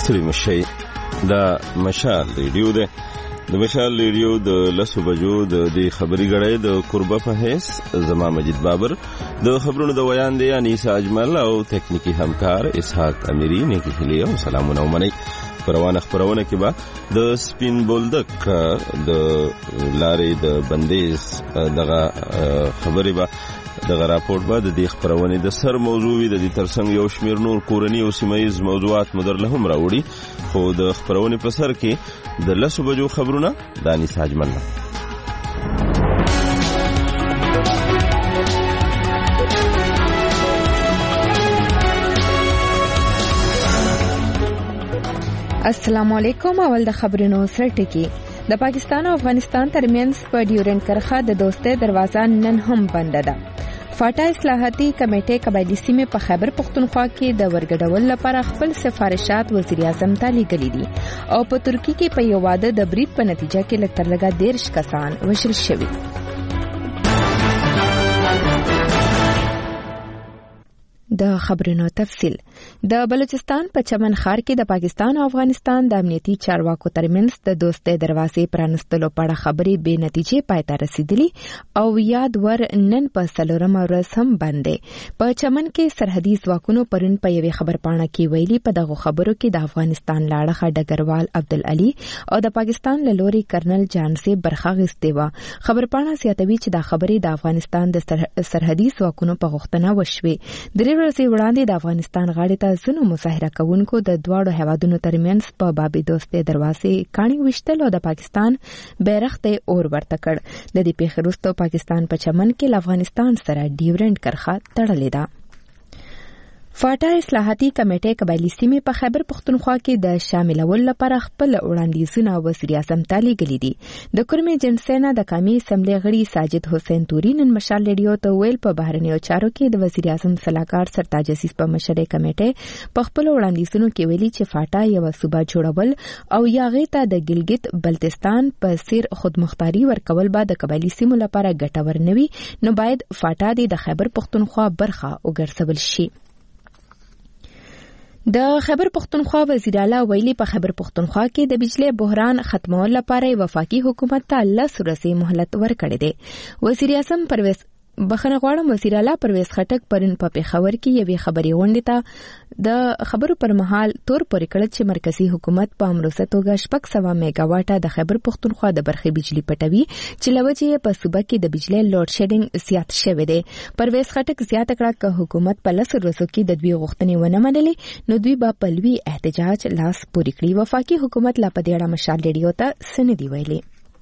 ستړي مشئ. دا مشال ریډیو ده. د مشال ریډیو د 10 بجو د دې خبري غړې د قربه په هیڅ زما مجید بابر د خبرونو د ویان دی انیسا اجمل او تکنیکی همکار اسحاق امیری نه کیلي او سلامونه ومني. پروانه خبرونه کې با د سپین بولدک د لارې د بندیز دغه خبري با دغه راپورټ با د دې خبرونه د سر موضوع د دې ترڅنګ یو شمیر نور کورنی او سیمایز موضوعات مدر له هم راوړي. خو د خبرونه په سر کې د 10 بجو خبرونه دانی ساجمل. السلام علیکم. اول د خبرونو سره ټکی. د پاکستان او افغانستان ترمنځ په ډیورنډ کرښه د دوستۍ دروازه نن هم بنده ده. فاټا اصلاحاتي کمیټې قبایلی سیمې په خیبر پختونخوا کې د ورګډول لپاره خپل سفارشات وزیر اعظم ته لیږلي دي او په ترکیه کې په یو واده د برید په نتیجه کې لږ تر لږه 13 کسان وژل شوي. د خبرونو تفصیل. د بلوچستان په چمن ښار کې د پاکستان او افغانستان د امنیتي چارواکو ترمنځ د دوستۍ دروازې پرانستلو په اړه خبرې بې نتیجې پای ته رسیدلي او یاد ور نن په 4مه ورځ هم بند دي. په چمن کې سرحدي ځواکونو پرون په یوې خبرپاڼه کې ویلي په دغه خبرو کې د افغانستان لاړه ډګروال عبدالعلی او د پاکستان له لوري کرنل جانسي برخه غوښتي و. خبرپاڼه زیاتوي چې دا خبرې د افغانستان د سرحدي ځواکونو په غوښتنه وشوې. ورځې وړاندې د افغانستان غاړې ته ځینو مظاهره کوونکو د دواړو هیوادونو ترمنځ په باب دوستۍ دروازې کاڼي وشتل او د پاکستان بیرغ ته اور ورته کړ. د دې پیښې وروسته پاکستان په چمن کې له افغانستان سره ډیورنډ کرښه تړلې ده. فاټا اصلاحاتي کمیټې قبایلی سیمې په خیبر پختونخوا کې د شاملول لپاره خپل وړاندیزونه وزیر اعظم ته لیږلي دي. د کرمې جنسینا د قومي اسمبلی غړي ساجد حسین توري نن مشال ریډیو ته ویل په بهرنیو چارو کې د وزیر اعظم سلاکار سرتاج عزیز په مشرۍ کمیټې په خپل وړاندیزونو کې ویلي چې فاټا یو صوبه جوړول او یاغې ته د ګلګت بلتستان په سیر خودمختاري ورکول به د قبایلی سیمو لپاره ګټور نه وي، نو باید فاټا د خیبر پختونخوا برخه وګرځول شي. د خیبر پختونخوا وزیر اعلی ویلي په خیبر پختونخوا کې د بجلی بحران ختمول لپاره وفاقي حکومت ته 10 ورځې مهلت ورکړی دی. وزیر اعظم پرویز بخنه غواړم وزیر اعلی پرویز خټک پرون په پیښور کې یوې خبري غونډې ته د خبرو پر مهال تور پورې کړ چې مرکزی حکومت په امروزه توګه 600 میگاواټه د خیبر پختونخوا د برخې بجلی پټوي چې لوجه په صوبه کې د بجلی لوډ شیډینګ زیات شوی دی. پرویز خټک زیاته کړه چې حکومت په 10 ورځو کې د دوی غوښتنې ونه منلې نو دوی به په لوی احتجاج لاس پورې کړي. وفاقي حکومت لا په دې اړه مشال ریډیو ته سندې ویلي.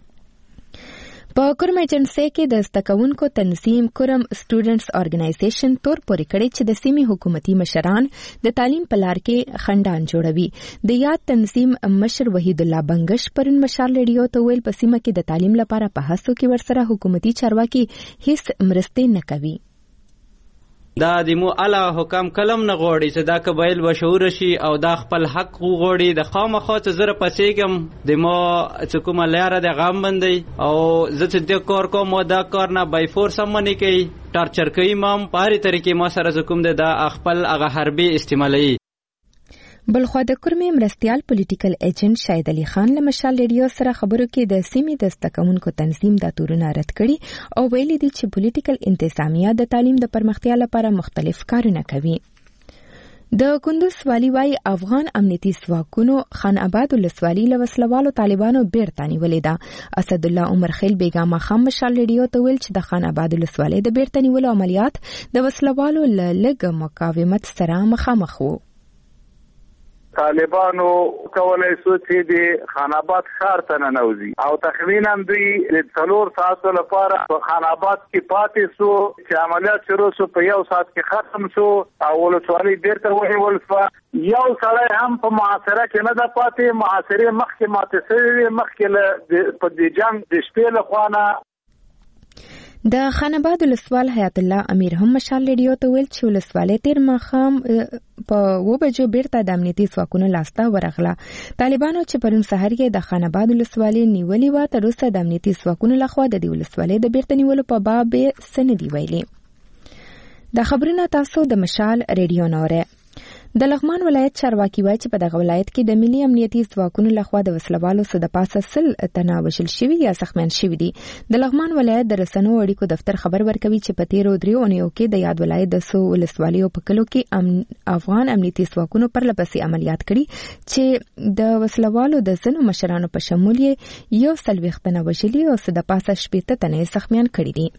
په کرم ایجنسی کې د زدهکوونکو تنظیم کرم سټوډنټس ارګنایزیشن تور پورې کړی چې د سیمې حکومتي مشران د تعلیم په لار کې خنډان جوړوي. د یاد تنظیم مشر وحید الله بنگش پرون مشال ریډیو ته ویل په سیمه کې د تعلیم لپاره په هڅو کې ورسره حکومتي چارواکي هیڅ مرستې نه کوي. دا د مو الله حکم کلم نه غوړي چې دا قبایل بشعور شي او دا خپل حق غوړي د خامخا چې زره پسېګم د مو چې کومه لاره د غم بندي او زه چې د کار کوم دا کار نه بای فورس منې کوي ټارچر کوي مام پاري طریقې ما سره کوم د خپل هغه حربي استعمالي. بلخوا د کرمې مرستيال پولیټیکل ایجنټ شاهد علي خان له مشال ریډیو سره خبرو کې د سیمې د زدهکوونکو تنظیم دا تورونه رد کړي او ویلي دي چې پولیټیکل انتظامیه د تعلیم د پرمختیا لپاره مختلف کارونه کوي. د کندوز والی وايي افغان امنیتي ځواکونو خان آباد ولسوالي له وسلوالو طالبانو بیرته نیولې ده. اسد الله عمر خیل بیګا مخام مشال ریډیو ته ویل چې د خان آباد ولسوالي د بیرته نیولو عملیات د وسلوالو له لږ مقاومت سره مخامخ وو. طالبانو کولای شو چې د خان آباد ښار ته ننوځي او تقریبا دوی د 3 ساعتو لپاره په خان آباد کې پاتې شو چې عملیات شروع شو په 1 ساعت کې ختم شو او ولسوالي بیرته ونیول شوه. یو سړی هم په محاصره کې نه ده پاتې. محاصرې مخکې ماتې شوې مخکې په دې جنګ د شپې له خوا نه. د خان آباد ولسوال حیات الله امیر هم مشال ریډیو ته ویل چې ولسوالۍ تیر ماښام په 2 بجو بیرته د امنیتي ځواکونو لاسته ورغله. طالبانو چې پرون سهار کې د خان آباد ولسوالۍ نیولې وه تر اوسه د امنیتي ځواکونو لخوا د دې ولسوالۍ د بیرته نیولو په باب څه نه دي ویلي. د خبرونه تاسو د مشال ریډیو نه اورئ. د لغمان ولایت چارواکي وایي چې په دغه ولایت کې د ملي امنیتي ځواکونو لخوا د وسلوالو څخه د پاسه 100 تنه وژل شوي یا زخمیان شوي دي. د لغمان ولایت د رسنیو اړیکو دفتر خبر ورکوي چې په تیرو 3 اونیو کې د یاد ولایت د سو ولسوالیو په کلو کې افغان امنیتي ځواکونو پرلپسې عملیات کړي چې د وسلوالو د ځینو مشرانو په شمول یې 140 تنه وژلي او څخه د پاسه 80 تنه زخمیان کړي دي.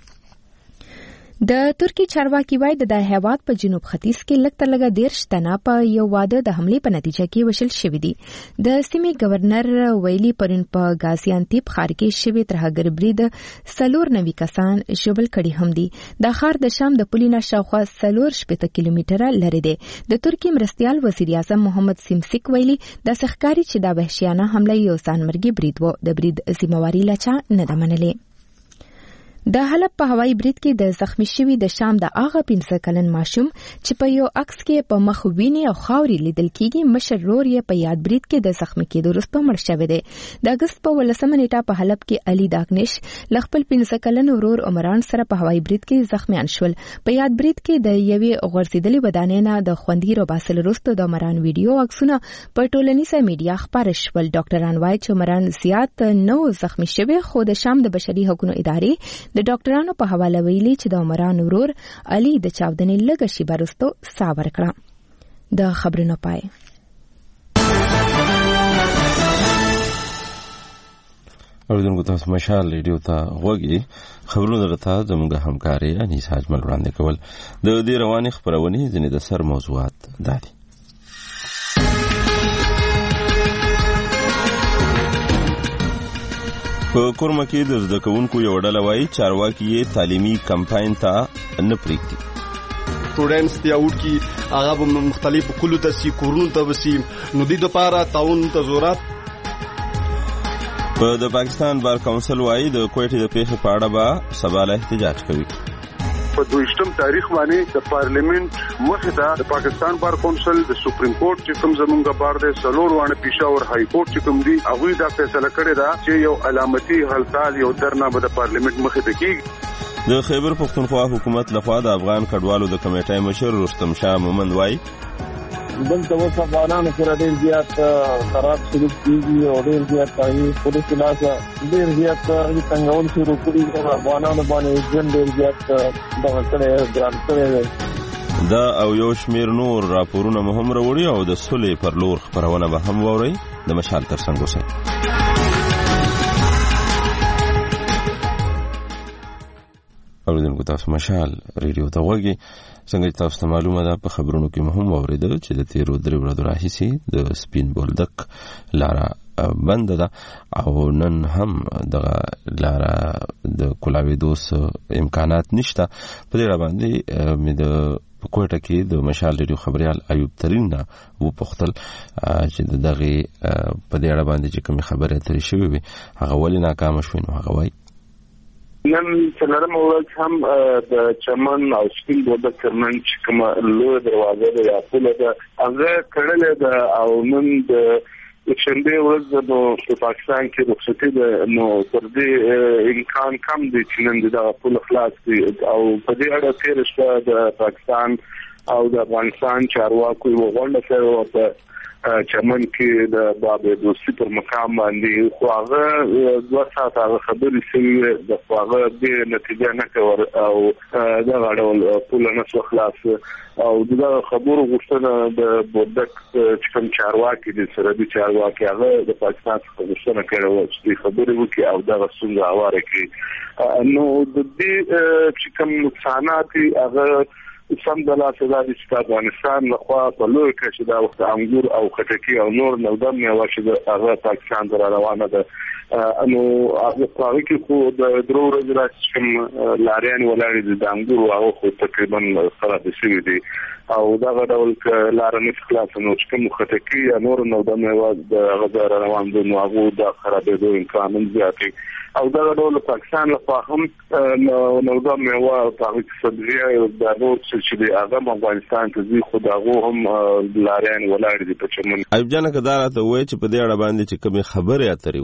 د ترکی چارواکي وایي د هیواد په جنوب ختیځ کې لږ تر لږه 13 تنه په یو واده د حملې په نتیجه کې وژل شوي دي. د سیمې گورنر ویلي پرون په غازیانتیپ ښار کې شوي ترهګر برید 94 کسان ژوبل کړي هم دي. د ښار د شام د پولې نه شاوخوا 4 کیلومتره لرې دی. د ترکی مرستیال وزیر اعظم محمد سیمسیک ویلي د ښکاری چې د وحشیانه حمله یو ځانمرګي برید و. د برید ذمہواری لچا نه ده منلې. د حلب په هوایي برید کې د زخمی شوي د شام د هغه 15 کلن ماشوم چې په یو عکس کې په مخ ویني او خاوري لیدل کېږي مشر رور یې په یاد برید کې د زخمی کېدو وروسته مړ شوی دی. د اگست په 18 نیټه په حلب کې علي داکنش ل خپل 15 کلن ورور عمران سره په هوایي برید کې زخمیان شول. په یاد برید کې د یوې غورځېدلې ودانۍ نه د خوندي روباسل وروسته د عمران ویډیو عکسونه په ټولنیزه میډیا خپاره شول. ډاکټران وایي چې عمران زیات نو زخمی شوی خو د شام د بشري حقوقو ادارې د ډاکټرانو په حواله ویلي چې د عمران ورور علي د چاودنې لږه شیبه وروسته ساه ورکړه. د خبرونو پای. اوریدونکو تاسو مشال ریډیو ته غوږی خبرونه درته زموږ همکاري انیسا اجمل وړاندې کول. د دې رواني خبرونه ځینې د سر موضوعات دي. په کورما کې د زده کوونکو یو ډله وایي چارواکي یې تعلیمي کمپاین ته نه پریږدي. سټوډنټس دی اوټ کی هغه مختلف کلو ته سی کورونو ته وسی نو د لپاره تعاون ته ضرورت. په د پاکستان بار کونسل وایي د کوټې د پیښې په اړه به سبا له احتجاج کوي. په 22 تاریخ باندې د پارلیمنت مخه د پاکستان بار کونسل د سپریم کورټ چې کوم زمونږه بار د سلور وانه پیښور های کورټ چې کوم دی هغه دا فیصله کړې ده چې یو علامتي هلکال یو درنه به د پارلیمنت مخه ته کیږي. د خیبر پختونخوا حکومت لخوا د افغان کډوالو د کمیټې مشر رستم شاه مومند وایي دلته اوس افغانانو سره ډېر زیات خراب سلوک کېږي او ډېر زیات پاهي پولیس لاسه ډېر زیات څنګهول شروع کړي د افغانانو باندې ژوند ډېر زیات دغه کړی ګران کړی دی. دا او یو شمیر نور راپورونه مهم راوړي او د سولې پر لور خبرونه به هم واورئ. د مشال تر څنګ اوسئ. اوریدونکو تاسو مشال ریډیو ته غوږی. څنګه تاسو ته معلومه ده په خبرونو کې مهم واوریدل چې د تیرو 3 ورځو راهیسې د سپین بولدک لاره بند ده او نن هم دغه لاره د کولاویدو امکانات نشته. په دې باندې مې د کوټه کې د مشال ریډیو خبريال ایوب ترین نه و پختل چې دغه په دې اړه باندې چې کوم خبره ترې شوې وي هغه ولې ناکام شوه. نو هغه وایي نن څلورم ورځ هم د چمن او سپین بولدک ترمنځ کوم لوی دروازه ده یا پوله ده هغه کړل ده او نن د شنبه ورځ د پاکستان کې رخصتي ده نو پر دې امکان کم دي چې نن دا پوله خلاص دي او په دې اړه تیر شپه د پاکستان او د افغانستان چارواکو وغونډه کړې و چمن کې د بابې دوستي پر مقام باندې خو هغه 2 ساعت هغه خبرې شوې د هغه د نتیجه نه کور او دا غاړه پوله نه خلاص او دا خبرو غوښتنه د بودک چې کوم چارواکي د سرحدي چارواکي هغه د پاکستان څخه غوښتنه کړې چې خبرې وکړي او دا څنګه اواره کړي. نو د دې چې کوم نقصانات هغه سم د لاسه د افغانستان لخوا په لوی کچه دا وخت انګور او خټکی او نور نو د میوه چې هغه پاکستان ته روانه ده. نو هغه په کې خو د درو ورځې راځم لاریان ولاړې د انګور او خو تقریبا خراب شوی دي او دا ډول لار نه خلاص نو چې کوم خټکی یا نور نو د میوه د غذا روان دي نو هغه د خرابېدو امکان زیات او دا ډول پاکستان لخوا هم نو د میوه په سبزیه د نور چې هغه افغانستان ته ځي خو دا هم لاریان ولاړ دي په چمن. ایوب جان کدارته وای چې په دې اړه باندې چې کوم خبره اترې وشوي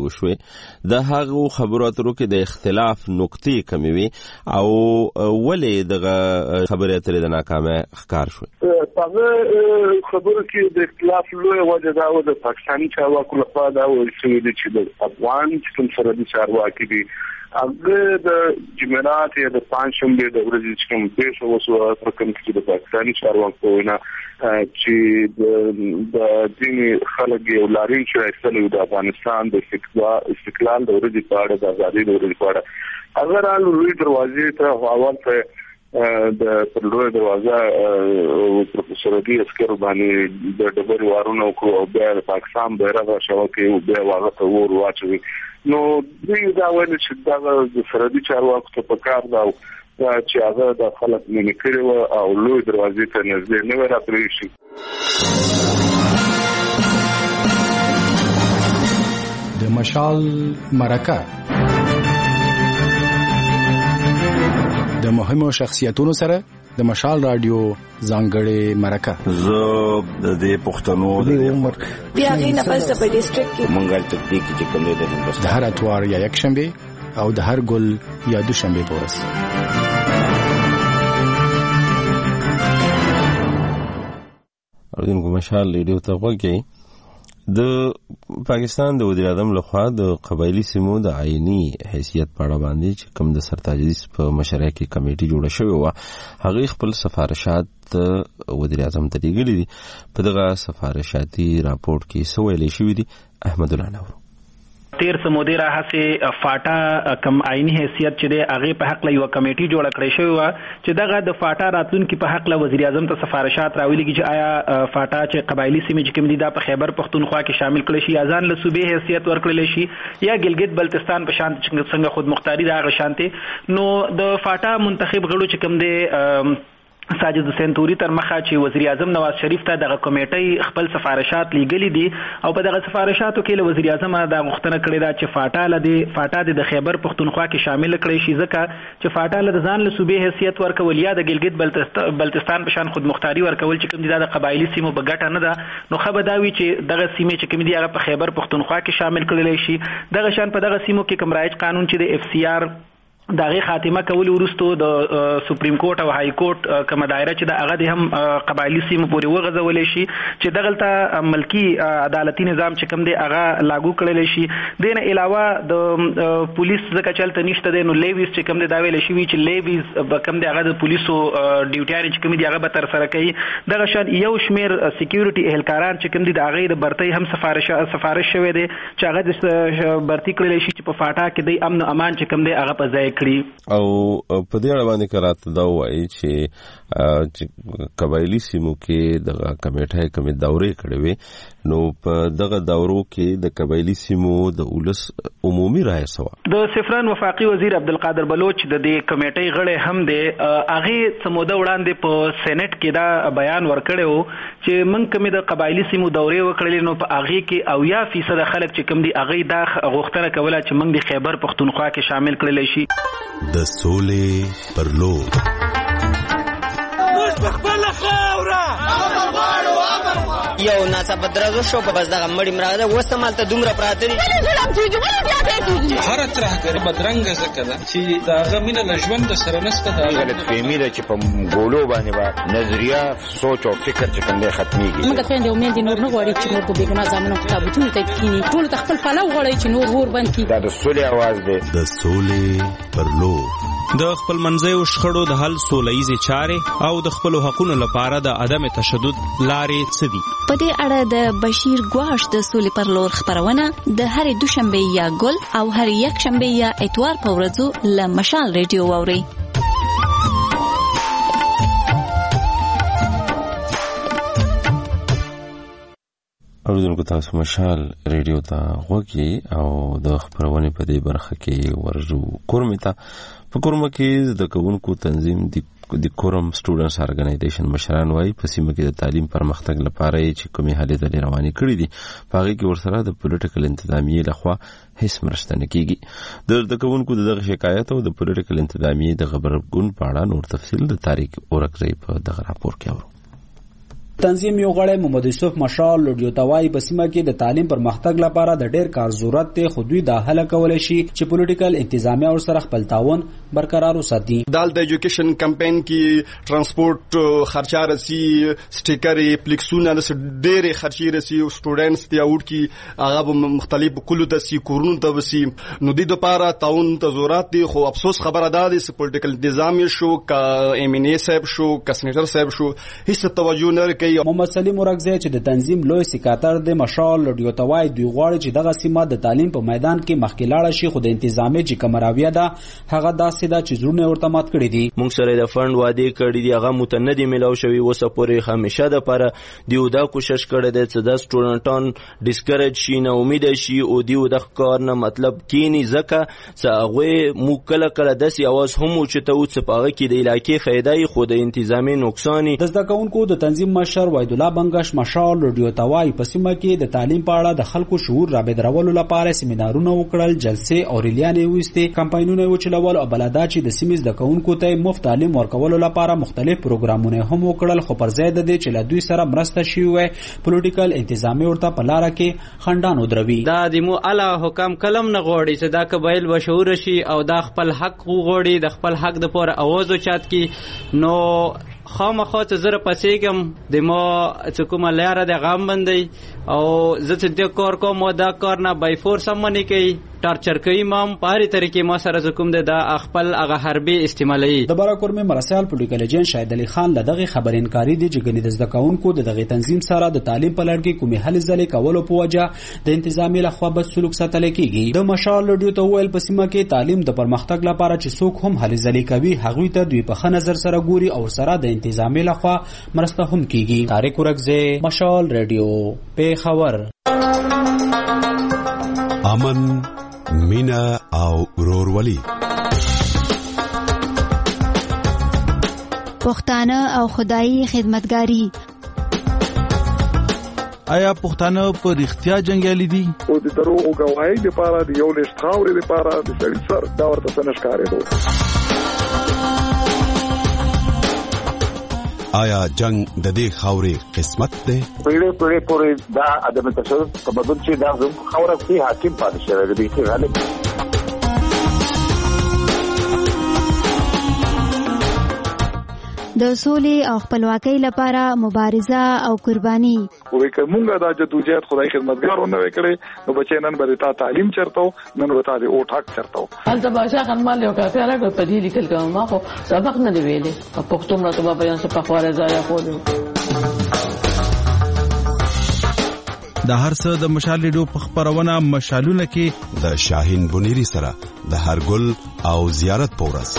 د هغو خبرو اترو کې د اختلاف نقطې کمې وي او ولې دغه خبرې اترې د ناکامۍ ښکار شوې؟ هغه خبرو کې د اختلاف لویه وجه دا وه د پاکستاني چارواکو لخوا دا ویل شوي دي چې د افغان چې کوم سرحدي چارواکي دي هغه د جمعرات یا د پنجشنبې د ورځې چې کوم پیښه وشوه په کوم کې د پاکستاني چارواکو وینا چې د ځینې خلک یو لاریون چې راایستلی د افغانستان د استقلال د ورځې په اړه د ازادۍ د ورځې په اړه هغه رالو لوی دروازې ته اول ته د پر لوی دروازه پروفیسور عدي عسکرو باندې د ډبرې وارونه وکړو او بیا د پاکستان بیرغ راشوکې او بیا هغه ته اور واچوي. نو دوی دا ویل چې دا د سرحدي چارواکو ته پکار ده چې هغه د خلک منې کړي وه او لوی دروازې ته نږدې نه وی راپرېښي. د مشال مرکه د مهمو شخصیتونو سره د مشال رادیو ځانګړې مرکه. زه د دې پښتنو د عمر بیا غي نه پس په ډیسټریکټ کې مونږ تطبیق چې کوم دی د هندوستان د هر اتوار یا یک شنبه او د هر ګل یا دوشنبه په ورځ. اردوونکو مشال ریډیو ته غوږی. د پاکستان د وزیر اعظم لخوا د قبایلی سیمو د آئینی حیثیت په اړه باندې چې کوم د سرتاجدیس په مشرۍ کې کمیټي جوړه شوې وه هغه خپل سفارشات وزیر اعظم ته لیږلي دي. په دغه سفارشاتي راپورټ کې څه ویلي شوي دي؟ احمد الله نور. تیر سمودي راهسه فاټا کم آئینی حیثیت چې د هغه په حق له یو کمیټي جوړه کړې شوی و چې دغه د فاټا راتلونکي په حق له وزیر اعظم ته سفارشات راولېږي چې آیا فاټا چې قبایلی سیمې چې کوم دي دا په خیبر پختونخوا کې شامل کړي شي، اذان له صوبې حیثیت ورکړل شي یا ګلګت بلتستان په شان څنګه خود مختاری دا غ شانته. نو د فاټا منتخب غړو چې کوم دي ساجد حسین توري تر مخه چې وزیر اعظم نواز شریف ته دغه کمیټي خپل سفارشات لیږلي دي او په دغه سفارشاتو کې له وزیر اعظم دا غوښتنه کړې ده چې فاټا د خیبر پختونخوا کې شامل کړي شي ځکه چې فاټا له ځان له صوبې حیثیت ورکول یا د ګلګت بلتستان په شان خود مختاری ورکول چې کوم دي د قبایلی سیمو په ګټه نه ده. نو خبر دا وی چې دغه سیمې چې کوم دي هغه په خیبر پختونخوا کې شامل کړل شي. دغه شان په دغه سیمو کې کوم رایج قانون چې د اف سی آر دغه خاتمه کول ورستو د سپریم کورټ او های کورټ کومه دایره چې د هغه د هم قبایلی سیمو پورې وغځول شي چې دغلته ملکی عدالتي نظام چې کوم دی هغه لاګو کړل شي. دین علاوه د پولیس ځکه چلته نشته دی نو لیویز چې کوم دی دا ویل شي چې لیویز به کوم دی هغه د پولیسو ډیوټیان چې کوم دی هغه به تر سره کوي. دغه شان یو شمیر سکیورټي اهلکاران چې کوم دی د هغه د برتۍ هم سفارش شوی دی چې هغه د برتۍ کړل شي چې په فاټا کې د امن او امان چې کوم دی هغه په ځای او په دې اړه باندې کراته دا وایي چې قبایلی سیمو کې دغه کمیټه کومې دورې کړې وي نو په دغه دورو کې د قبایلی سیمو د ولس عمومي رائے سوا. د سفران وفاقي وزیر عبدالقادر بلوچ د دې کمیټې غړی هم دی هغه سموده وړاندې په سېنات کې دا بیان ورکړی و چې موږ کومې د قبایلی سیمو دورې وکړلې نو په هغه کې 90% خلک چې کوم دي هغه دا غوښتنه کوله چې موږ د خیبر پختونخوا کې شامل کړل شي. د سولې پر لور یو ناڅاپه درزو شو په بس دغه مړی مراده وسمال ته دومره پراته دي هر ترهګر بدرنګ زکه ده چې داغه مینه له ژوند سره نسته دا غلط فهمي ده چې په ګولو باندې با نظریه سوچ او فکر چې کوم دی ختميږي. موږ ته د امید نور نه غواړي چې نور په بیګنا ځامنو کتابونه ته کینی ټول خپل پلو غواړي چې نور ور باندې دا د سولې आवाज دی. د سولې پر لور د خپل منځیو شخړو د حل سولهییزې چارې او د خپلو حقونو لپاره د عدم تشدد لارې څه دي؟ په دې اړه د بشیر ګواش د سولې پر لور خبرونه د هرې دوشنبه یا ګل او هر یک شنبه یا اتوار په ورځو له مشال ریډیو واورئ. اوریدونکو تاسو مشال ریډیو ته غوږی او د خبرونې په دې برخه کې ورجو کورمه ته په کورمه کې د کوونکو تنظیم د کورم سټوډنټس ارګنایزیشن مشران وايي په سیمه کې د تعلیم پرمختګ لپاره چې کومې هلې ځلې روانې کړې دي په هغه کې ورسره د پولیټیکل انتظامیې لخوا هیڅ مرسته نه کیږي. د کوونکو دغه شکایت او د پولیټیکل انتظامیې د خبرګون په اړه نور تفصیل د تاریخ اورکزی په دغه راپور کې اورو. تنظیم یو غړی محمد یوسف مشال لوډیو توای په سیمه کې د تعلیم پرمختګ لپاره د ډیر کار ضرورت دی، خو دوی دا هله کولای شي چې پولیټیکل انتظامیه او سره خپل تعاون برقرار وساتي. دال د ایجوکیشن کمپاین کې ترانسپورت خرچه رسی، سټیکر پلیکسونه د ډېر خرچي رسی، سټوډنټس دی اوټ کې هغه مختلف کلو د سی کورونو ته وسی، نو د لپاره تعاون ته ضرورت دی. خو افسوس خبره ده چې پولیټیکل انتظامیه شو کا ایم ان ای صاحب شو کا سېنیټر صاحب شو هیڅ توجه نه کوي. محمد سلیم ورغزی چې د تنظیم لوی سکاتر د مشال لوډیو توای دوی غواړي چې دغه سیمه د تعلیم په میدان کې مخکې لاړه شي، خو د انتظامیه چې کمراویه ده هغه داسې ده چې زړونه ورته مات کړي دي. موږ سره د فند وعده کړی دی، هغه متندي ملاو شوی وسه پورې همیشه د لپاره دیو دا کوشش کړی دی چې د سټوډنټان ډیسکریج شي، نه امید شي او دیو د کار نه مطلب کینی زکه چې هغه مو کله کله داسې आवाज هم چې ته اوس په هغه کې د علاقې فائدې خو د انتظامی نقصان. د زده کوونکو د تنظیم مشر وحید الله بنگش مشال لوډیو توای په سیمه کې د تعلیم په اړه د خلکو شعور رابطرولو لپاره سیمینارونه وکړل، جلسې او ریلیانې وستې، کمپاینونه وچلول او بلدا چې د سیمې زده کوونکو ته مفت تعلیم ورکولو لپاره مختلف پروګرامونه هم وکړل، خو پر ځای د دې چې له دوی سره مرسته شي وي پولیټیکل انتظامی ورته په لار کې خندان ودروي. دا د مو اعلی حکام کلم نه غوړي چې دا قبایل بشعور شي او دا خپل حق غوړي، د خپل حق د پوره आवाज اوچات کی. نو خامخا چې زره پسېږم د ما چې کومه لاره د غام باندې او زه چې د کار کوم دا کار نه بای فورس هم نه کوي، ټارچر کوي مام پاري طریقې ما سره کوم د خپل هغه حربي استعمالي. د باراکورمې مرسال پولیټیکل ایجنټ شاهد علي خان لدغه خبر انکاري دي چې ګنې د زده کوونکو دغه تنظیم سره د تعلیم په لړ کې کومې هلې ځلې کولو په وجه د انتظامی لخوا بد سلوک ساتل کیږي. د مشال لوډیو ته ویل په سیمه کې تعلیم د پرمختګ لپاره چې څوک هم هلې ځلې کوي هغوی ته دوی په ښه نظر سره ګوري او سره د انتظامی لخوا مرسته هم کیږي. طارق ورغزی، مشال ریډیو، پیښور. امن، مینا او ورورولي. پښتانه او خدایي خدمتګاری. آیا پښتانه په رښتیا جنگیالي دي؟ او د دروغو گواهی لپاره د یو لښت خاورې لپاره د سړي سر دا ورته څه نښکارېدو. آیا جنگ د دې خاورې قسمت دی؟ پیړې پورې دا عدم تشدد په بدل چې دا زموږ خاوره کې حاکم پاتې شوی دی چې غالب. د سولې او خپلواکۍ لپاره مبارزه او قرباني. وې کومه دا جدوجہد خدای خدمتګارونه وکړي نو بچي نن به تا تعلیم چرته نن وتا دي او ټاک چرته حالت باشا خنمال یو کافي راغله په دې لیکل کوم ما خو سبق نه دی ویلې په پښتو مرتبه بیان څه په خواره ځای خو د هر څه د مشال ریډیو په خبرونه مشالونه کې د شاهین بنيري سره د هرګل او زیارت پورس.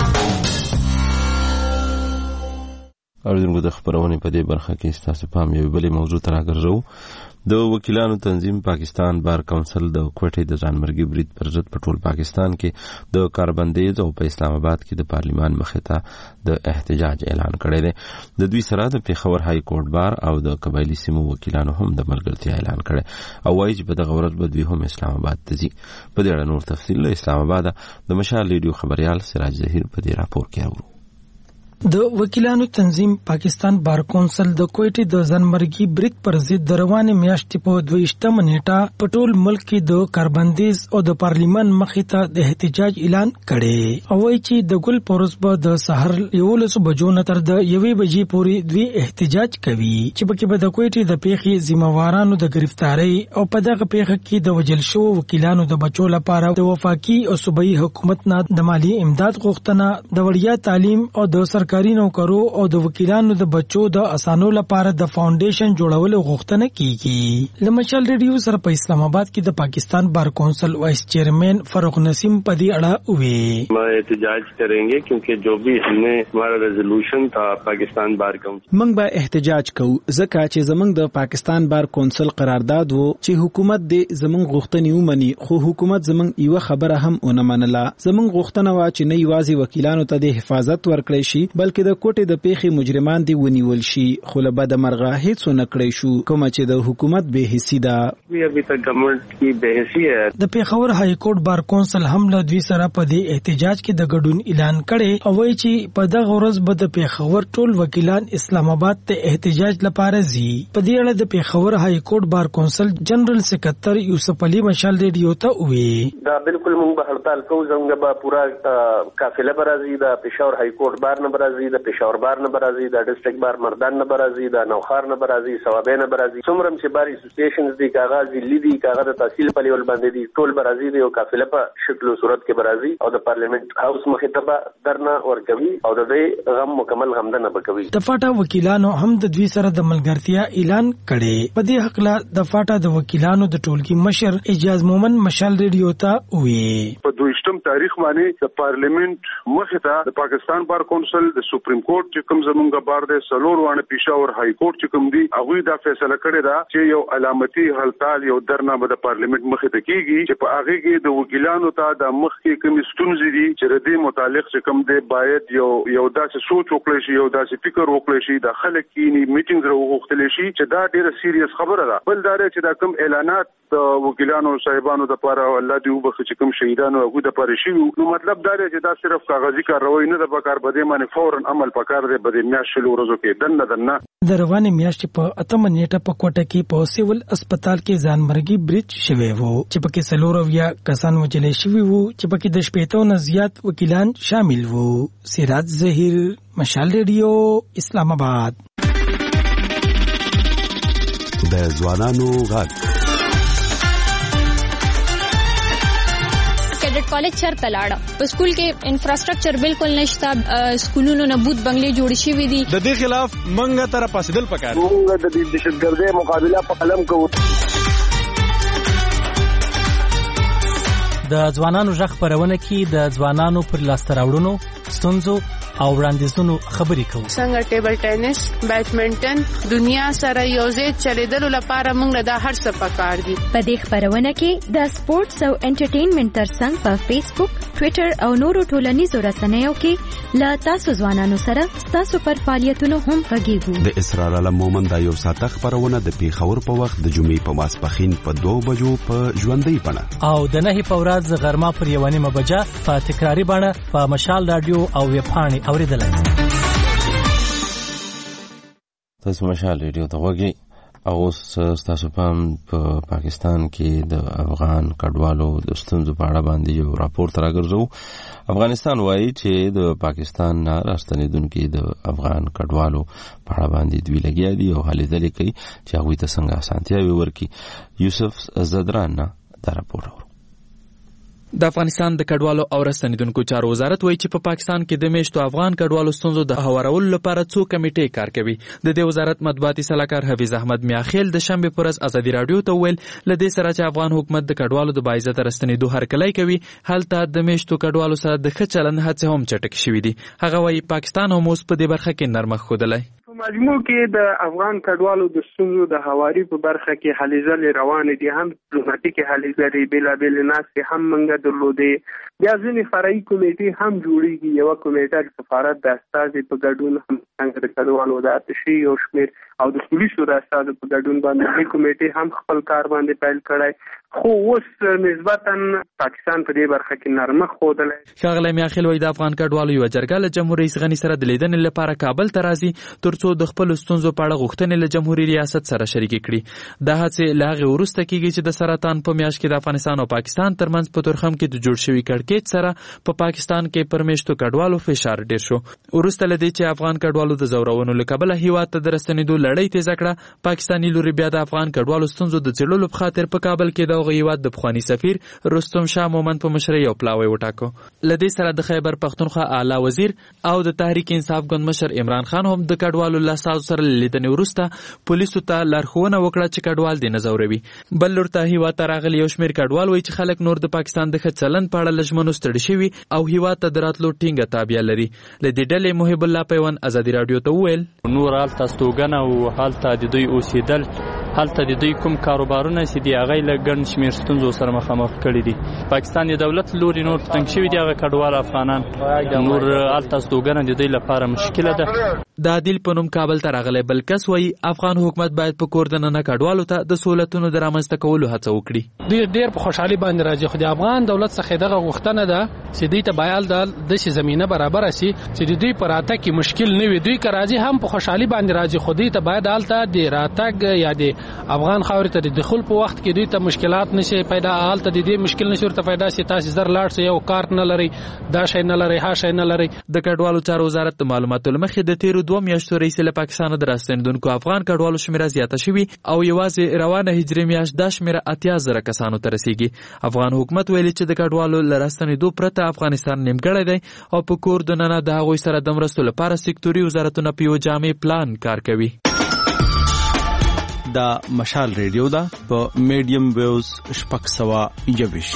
اوریدونکو د خبرونې په دې برخه کې ستاسو پام یو بلې موضوع ته راګرځو. د وکیلانو تنظیم پاکستان بار کونسل د کوټې د ځانمرګي برید پر ضد په ټول پاکستان کې د کاربندیز او په اسلام آباد کې د پارلیمان مخې ته د احتجاج اعلان کړی دی. د دوی سره د پیښور های کورټ بار او د قبایلی سیمو وکیلانو هم د ملګرتیا اعلان کړی او وایي چې په دغه ورځ به دوی هم اسلام آباد ته ځي. په دې اړه نور تفصیل له اسلام آباد د مشال ریډیو خبريال سراج ظهیر په دې راپور کې اورو. د وکیلانو تنظیم پاکستان بار کونسل د کوټې د ځانمرګي برید پر ضد د روانې میاشتې په 22 نیټه په ټول ملک کې د کاربندیز او د پارلیمان مخې ته د احتجاج اعلان کړي او وایي چې د ګل پورس به د سحر 11 بجو نه تر د 1 بجې پورې دوی احتجاج کوي چې پکې به د کوټې د پیښې ذمہوارانو د گرفتاری او په دغه پیښه کې د وجل شو وکیلانو د بچو لپاره د وفاقي او صوبایي حکومت نه د مالی امداد غوښتنه، د وړیا تعلیم او د سرکاري نوکرو او د وکیلانو د بچو د اسانو لپاره د فاونډیشن جوړولو غوښتنه کیږي. لمشل ریډیو سره په اسلام آباد کې د پاکستان بار کونسل وائس چیئرمین فاروق نسیم په دې اړه وی ما احتجاج کरेंगे क्योंकि जो भी हमने हमारा रेजोल्यूशन था Pakistan bar council موږ به احتجاج کوو ځکه چې زمونږ د پاکستان بار کونسل قرارداد وو چې حکومت دې زمونږ غوښتنې ومني، خو حکومت زمونږ یو خبره هم ونه منله. زمونږ غوښتنه وا چې نه یوازې وکیلانو ته د حفاظت ورکړي شي بلکې د کوټې د پیښې مجرمان دی ونیول شي، خو له بده مرغه هیڅ نه کړی شو، کومه چې د حکومت بې حسي ده. ابھی تک گورنمنٹ کی بے حسی ہے. د پیښور های کورټ بار کونسل هم له دوی سره په دې احتجاج کې د ګډون اعلان کړي او وایي چې په دغه ورځ به د پیښور ټول وکیلان اسلام آباد ته احتجاج لپاره ځي. په دې اړه د پیښور های کورټ بار کونسل جنرال سکرټر یوسف علي مشال ریډیو ته وویل دا بالکل موږ به هړتال کوو، زموږ به پورا قافله به راځي، د پیښور های کورټ بار نه به راځي، د پیښور بار نه به راځي، د ډسټرکټ بار مردان نه به راځي، د نوخار نه به راځي، ثوابه نه به راځي، څومره چې بار اسوسییشنز دي، کاغذ لیدي، کاغذ تحصیل په لیول باندې دي، ټول به راځي او قافله په شکل او صورت کې به راځي او د پارلیمنت هاوس مخې ته به درنه ورکوي او د دې غم مکمل غمدنه به کوي. د فاټا وکیلانو هم د دوی سره د ملګرتیا اعلان کړي. په دې حق له د فاټا د وکیلانو د ټولګي مشر اجاز مومن مشال ریډیو ته وی په 22 تاریخ باندې د پارلیمنت مخې ته د پاکستان بار کونسل، د سپریم کورټ چې کوم زمونږ بار د سلور وانه پیښور های کورټ چې کوم دی هغه دا فیصله کړې ده چې یو علامتي هړتال یو درنه به د پارلیمنت مخې ته کیږي چې په هغه کې د وکیلانو ته د مخ کې کوم ستونزې دي چې د دې متعلق چې کوم دی باید یو داسې سوچ وکړي شي، یو داسې فکر وکړي شي، د خلک کې میټینګ راوغوښتل شي چې دا ډیره سیریس خبره ده. بل دا چې دا کوم اعلانات د وکیلانو صاحبانو د لپاره الله دې وبخښي چې کوم شهیدانو هغه د لپاره شي، نو مطلب دا چې دا صرف کاغذي کاروي نه د پکار بده باندې فورن عمل پکار دی، بده میاشتې ورځو کې دنه د روانې میاشتې په 8 نیټه په کوټه کې په سیول هسپتال کې ځانمرګي بریج شوی وو چې پکې سلورویا کسان وجلې شوی وو چې پکې د شپېتو نه زیات وکیلان شامل وو. سراج ظهیر، مشال ریډیو، اسلام آباد. د ځوانانو غږ کیډټ کالج چرته لاړه، په سکول کې انفراستراکچر بالکل نشته، سکولونو نه بوت بنگلې جوړ شوي دي. د دې خلاف منګه تر پاسدل پکار، موږ د دهشتګردۍ مقابله په قلم کوو. د ځوانانو غږ خپرونه کې د ځوانانو پر لاسته راوړنو، ستونزو او وړاندیزونو خبرې کوو. څنګه ټیبل ټینس، بیډمنټن، دنیا سره یوځای چلیدلو لپاره موږ له دا هر څه پکار دي. په دې خبرونه کې د سپورتس او انټرټینمنټ ترڅنګ په فیسبوک، ټوئیټر او نورو ټولنیزو رسنیو کې له تاسو ځوانانو سره تاسو پر فعالیتونو هم غږیږو. د اسرار علم مومن د یو ساعت خبرونه د پیښور په وخت د جمعې په ماسپښین په 2 بجو په ژوندۍ بڼه او د 9 په ورځ غرمه پر 1:30 بجه په تکراری بڼه په مشال رادیو او ویب پاڼې اوریدلای. تاسو مشال ریډیو ته وګورئ. او اوس تاسو په پاکستان کې د افغان کډوالو د ستونزو په اړه باندې یو راپور راګرځو. افغانستان وایي چې د پاکستان نه راستنیدونکو د افغان کډوالو په اړه باندې دوی لګیا دي او هلې ځلې کوي چې هغوی ته څنګه اسانتیاوې ورکړي. یوسف زدران نه دا راپور اورو. د افغانستان د کډوالو او راستنیدونکو چارو وزارت وایي چې په پاکستان کې د میشتو افغان کډوالو ستونزو د هوارولو لپاره څو کمیټې کار کوي. د دې وزارت مطبوعاتي سلاکار حفیظ احمد میاخیل د شنبه پر ورځ ازادي رادیو ته ویل لدې سره چې افغان حکومت د کډوالو د باعزت راستنیدو هرکلی کوي، هلته د میشتو کډوالو سره د ښه چلند هڅې هم چټکې شوې دي. هغه وایي پاکستان هم اوس په دې برخه کې نرمښت ښودلی. په مجموع کې د افغان کډوالو د ستونزو د هواري په برخه کې هلې ځلې روانې دي، هم ډیپلوماټیکې هلې ځلې، بېلابېلې ناستې هم موږ درلودې. بیا ځینې فرعي کمیټې هم جوړېږي. یوه کمیټه د سفارت د استازي په ګډون هم څنګه د کډوالو د اتشي یو شمېر او د پولیسو د استازو په ګډون باندې دې کمیټې هم خپل کار باندې پیل کړی، خو اوس نسبتا پاکستان په دې برخه کې نرمښت ښودلی. ښاغلی میاخیل وایي د افغان کډوالو یوه جرګه له جمهور رئیس غني سره د لیدنې لپاره کابل ته راځي ترڅو د خپلو ستونزو په اړه غوښتنې له جمهوري ریاست سره شریکې کړي. دا هڅې له هغې وروسته کېږي چې د سرطان په میاشت کې د افغانستان او پاکستان ترمنځ په تورخم کې د جوړ شوي کړکېچ سره په پاکستان کې پر میشتو کډوالو فشار ډېر شو. وروسته له دې چې افغان کډوالو د ځورونو له کبله هېواد ته د راستنېدو لړۍ تېزه کړه، پاکستاني لوري بیا د افغان کډوالو ستونزو د څېړلو په خاطر په کابل کې د هغه هېواد د پخواني سفیر رستم شاه مومند په مشرۍ یو پلاوی وټاکو. له دې سره د خیبر پښتونخوا اعلی وزیر او د تحریک انصاف ګوند مشر عمران خان هم د کډوالو له استازو سره لیدنې وروسته پولیسو ته لارښوونه وکړه چې کډوال دې نه ځوروي. بل لور ته هېواد ته راغلي یو شمېر کډوال وایي چې خلک نور د پاکستان د ښه چلند په اړه له ژمنو ستړي شوي او هېواد ته د راتلو ټینګه تابیا لري. له دې ډلې محب الله پیوند ازادي راډیو ته وویل نور هلته ستوګنه او هلته د دوی اوسېدل هلته د دوی کوم کاروبارونه چې دی هغه له ګڼ شمېر ستونزو سره مخامخ کړي دي. پاکستان د دولت لوري نور تنګ شوي دي هغه کډوال افغانان، نور هلته استوګنه د دوی لپاره مشکله ده. د عادل په نوم کابل ته راغلی بل کس وایي افغان حکومت باید په کور دننه کډوالو ته د سهولتونو د رامنځته کولو هڅه وکړي. دوی ډېر په خوشحالي باندې راځي، خو د افغان دولت څخه دغه غوښتنه ده چې دوی ته باید د داسې زمینه برابره شي چې د دوی په راتګ کې مشکل نه وي. دوی که راځي هم په خوشحالي باندې راځي، خو دوی ته باید هلته د راتګ یا د افغان خاورې ته د دخول په وخت کې دوی ته مشکلات نشي پیدا، هلته د دې مشکل نشي ورته پیدا شي تاسې زر لاړ شئ یو کارت نه لرئ، دا شی نه لرئ، ها شی نه لرئ. د کډوالو چارو وزارت د معلوماتو له مخې د تیرو 2 میاشتو راهیسې له پاکستانه د راستنېدونکو افغان کډوالو شمېره زیاته شوي او یوازې روانه هجري میاشت دا شمېره 80,000 کسانو ته رسیږي. افغان حکومت ویلي چې د کډوالو له راستنېدو پرته افغانستان نیمګړی دی او په کور دننه د هغوی سره د مرستو لپاره سکتوري وزارتونه په یو جامع پلان کار کوي. دا مشال ریډیو ده په میډیم ویوز 621.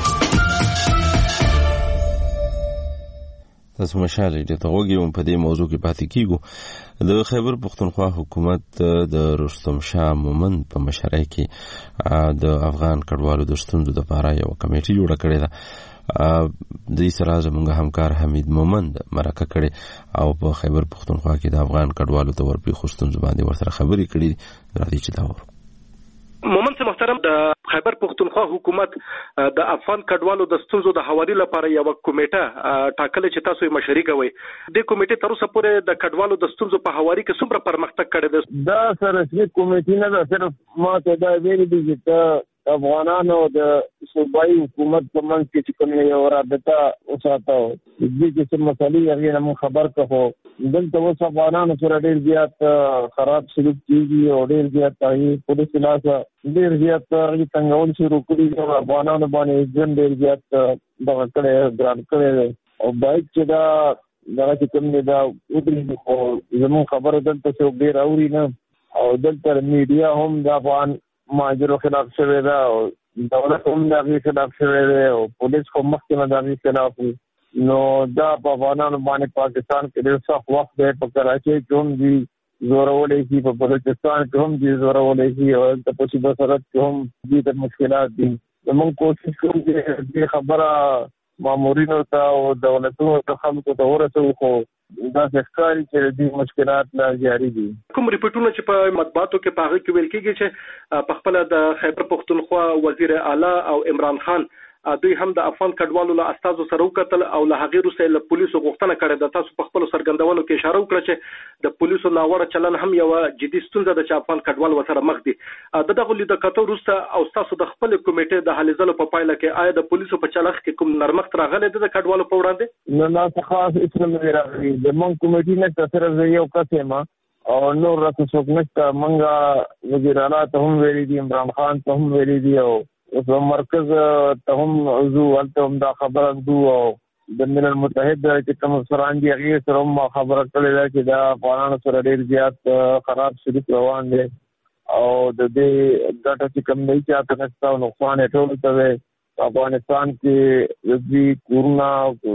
تاسو مشال ریډیو ته وګورئ. په دې موضوع کې پاتې کیږو. د خیبر پختونخوا حکومت د رستم شاه مومند په مشرۍ کې د افغان کډوالو د ستونزو لپاره یو کمیټه جوړه کړې ده. د دې سره زموږ همکار حمید مومند مرکه کړې او په خیبر پختونخوا کې د افغان کډوالو د ورپېښو ستونزو باندې ورسره خبرې کړې. راځي چې دا وورو. مومند سے محترم د خیبر پختونخوا حکومت د افغان کډوالو د ستونزو د حوالې لپاره یو کمیټه ټاکلې چې تاسو یې مشري کوئ. د کمیټې تر اوسه پورې د کډوالو د ستونزو په حوالې کې څومره پرمختګ کړی دی؟ دا سره چې کمیټې نه ده، صرف ما ته دا ویلي دي چې افغانانو د صوبایي حکومت په منځ کې چې کومه یو رابطه وساته او دې چې څه مسلې هغې نه موږ خبر کړو. دلته اوس افغانانو سره ډېر زیات خراب سلوک کېږي او ډېر زیات هغې پولیس لاسه ډېر زیات هغې تنګول شروع کړي دي او افغانانو باندې ژوند ډېر زیات دغه کړی ګران کړی دی او باید چې دا دغه چې کوم دی دا ودرېږي. خو زموږ خبره دلته څوک ډېر اوري نه او دلته میډیا هم د افغان مهاجرو خلاف شوی ده او دولت هم د هغې خلاف شوی دی او پولیس خو مخکې نه د هغې خلاف وي. نو دا په افغانانو باندې پاکستان کې ډېر سخت وخت دی. په کراچۍ کې هم دي زورولی شي، په بلوچستان کې هم دي زورولی شي او هلته په صوبه سرحد کې هم دي ته مشکلات دي. زموږ کوشش کوو چې دې خبره مامورینو ته او دولتونو ته خلکو ته ورسوو، خو داسې ښکاري چې دې مشکلات لا جاري دي. کوم ریپورټونه چې په مطبوعاتو کې په هغه کې ویل کېږي چې په خپله د خیبر پختونخوا وزیر اعلی او عمران خان دوی هم د افغان کډوالو له استازو سره وکتل او له هغې وروسته له پولیسو غوښتنه کړې ده. تاسو په خپلو څرګندونو کې اشاره وکړه چې د پولیسو ناوړه چلن هم یوه جدي ستونزه ده چې افغان کډوال ورسره مخ دي. د دغو لیدکتو وروسته او ستاسو د خپلې کمیټې د هلې ځلو په پایله کې آیا د پولیسو په چلښت کې کوم نرمښت راغلی دی د کډوالو په وړاندې؟ نه نه څه خاص هېڅ نه دی راغلی. زموږ کمیټې نشته، صرف زه یو کس یم او نور راته څوک نشته. موږ وزیر اعلی ته هم ویلي دي، عمران خان ته هم ویلي دي او اوس مرکز ته هم ځو، هلته هم دا خبره ږدو او د ملل متحد چې کوم افسران دي هغې سره هم خبره کړې ده چې دا افغانانو سره ډېر زیات خراب سلوک روان دی او د دې ګټه چې کوم دی چاته نشته او نقصان یې ټولو ته دی. په افغانستان کې دوی کورونه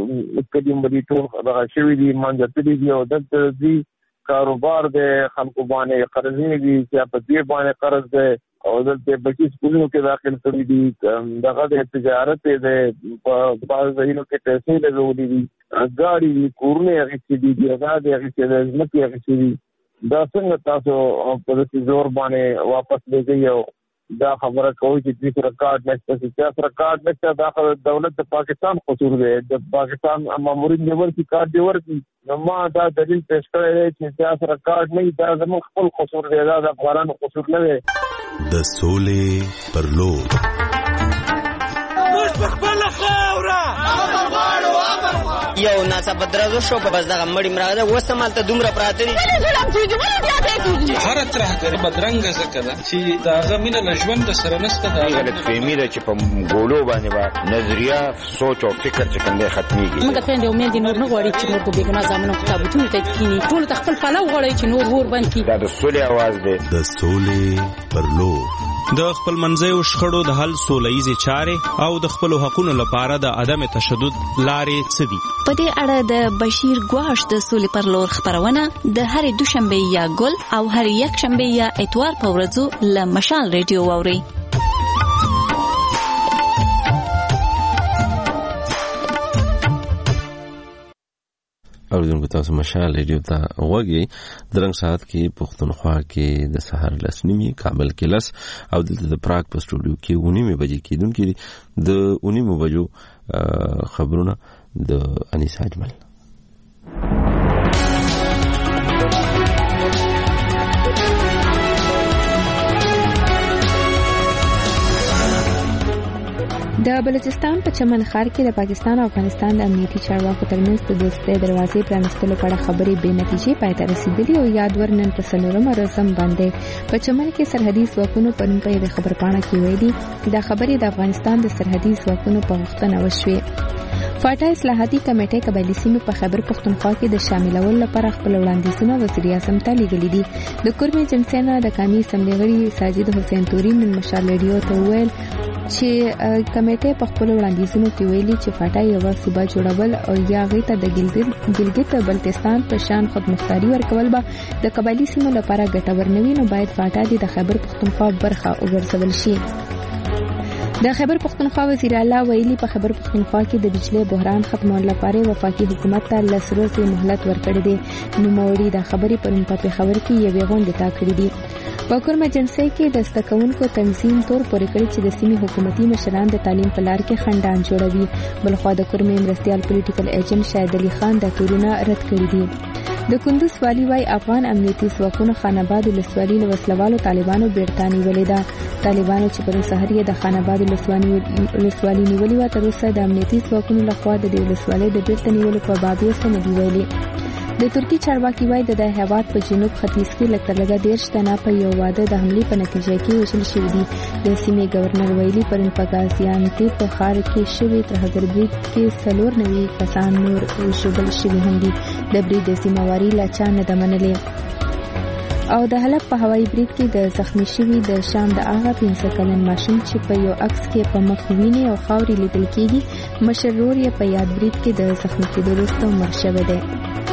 کلي ملي ټول دغه شوي دي، منځه تللي دي او دلته دوی کاروبار دی، خلکو باندې قرضې دي چې په دې باندې قرض دی او دلته بچي سکولونو کې داخل کړي دي. دغه د تجارت دی، په بعض ځایونو کې پیسې لګولې دي، ګاډي دي، کورونه یې اخیستي دي، جایداد یې اخیستې ده، ځمکې یې اخیستې دي. دا څنګه تاسو په داسې زور باندې واپس لېږئ او دا خبره کوي چې دوی سره کارډ نشته؟ چې چا سره کارډ نشته دا دولت د پاکستان قصور دی. د پاکستان مامورین دې ورکړي، کارډ دې ورکړي. نو ما دا دلیل پیش کړی دی چې چا سره کارډ نه وي، دا زموږ خپل قصور دی، دا د افغانانو قصور نه دی. د سولې پر لور موږ په خپله خاوره یو ناڅاپه درزو شو که بس دغه مړي مراغه ده. اوس هم هلته دومره پراته دي. ولې ظلم کېږي؟ ولې زیاتی کېږي؟ هره ترهګري بدرنګه ځکه ده چې د هغه مینه له ژونده سره نشته. د هغه غلطفهمي ده چې په ګولو باندې به نظریه سوچ او فکر چې کوم دی ختمېږي. موږ خویندې او میندې نور نه غواړي چې نور په بېګناه زامنو په تابوتونو ته کښېني. ټولو ته خپل پلو غواړي چې نور اور بند کړي. دا د سولې اواز دی. د سولې پر لور د خپل منځیو شخړو د حل سولهییزې چارې او د خپلو حقونو لپاره د عدم تشدد لارې څه دي؟ په دې اړه د بشیر ګواش د سولې پر لور خبرونه د هرې دوشنبه یا ګل او هرې یکشنبه یا اتوار په ورځو له مشال ریډیو واورئ. اوریدونکو تاسو مشال ریډیو ته غوږی درنګ ساعت کې پښتونخوا کې د سحر 10:30 کابل کې 10 او د پراګ په سټوډیو کې 9 بجې کېدونکې د 9 بجو خبرونه د انیسا اجمل. د بلوچستان په چمن ښار کې د پاکستان او افغانستان د امنیتي چارواکو ترمنځ د دوستۍ دروازې پرانستلو په اړه خبرې بې نتیجې پای ته رسیدلې او یادور نن په 4 ورځم باندې په چمن کې سرحدي ځواکونو پرون په یوه خبرپاڼه کې ویلي دا خبرې د افغانستان د سرحدي ځواکونو په غوښتنه وشوې. فاټا اصلاحاتي کمیټې قبایلي سیمې په خیبر پښتونخوا کې د شاملولو لپاره خپل وړاندیزونه وزیر اعظم ته لیږلي دي. د کورمې جنسینا د قومي اسمبلی غړي ساجد حسین توري نن مشال ریډیو ته وویل چې کمیټې په خپل وړاندیزونو کې ویلي چې فاټا یو صوبه جوړول او یا غیته د ګلګت بلتستان په شان خودمختاري ورکول به د قبایلي سیمو لپاره ګټور نه وي، نو باید فاټا د خیبر پښتونخوا برخه وګرځول شي. د خیبر پښتونخوا وزیر اعلی ویلي په خیبر پښتونخوا کې د بجلی بحران ختمولو لپاره وفاقي حکومت ته 10 ورځې مهلت ورکړی دی. نوموړي دا خبرې پرون په پېښور کې یوې غونډې ته کړې دي. په کورمه جنسي کې د ستکونکو تنظیم تور پورې کړی چې د سیمې حکومتي مشران د تعلیم په لار کې خنډان جوړوي. بلخوا د کورمه مرستيال پولیټیکل ایجنټ شاهد علي خان د تورونه رد کړی دي. د کندوز والی وايي افغان امنیتي ځواکونو خان آباد ولسوالۍ له وسلوالو طالبانو بیرته نیولې ده. طالبانو چې پرون سحر یې د خان آباد ولسوالۍ نیولې و، تر اوسه د امنیتي ځواکونو لخوا د دې ولسوالۍ د بیرته نیولو په باب یې څه نه دي ویلي. د ترکی چارواکي وايي د هیواد په جنوب ختیځ کې لکترلګه 13 تنه په یو واده د حملې په نتیجه کې وژل شوي دي. د سیمې گورنر ویلي پرون په غازیانټیپ په ښار کې شوی ترهګر برید کې 94 کسان نور وژل شوي هم دي. د برید د ذمہواري لا چا نه ده منلې. او د حلب په هوایي برید کې د زخمی شوي د شام د هغه 15 کلن ماشوم چې په یو عکس کې په مخ وینې او خاورې لیدل کېږي، مشر ورور یې په یاد برید کې د زخمی کېدو وروسته مړ شوی دی.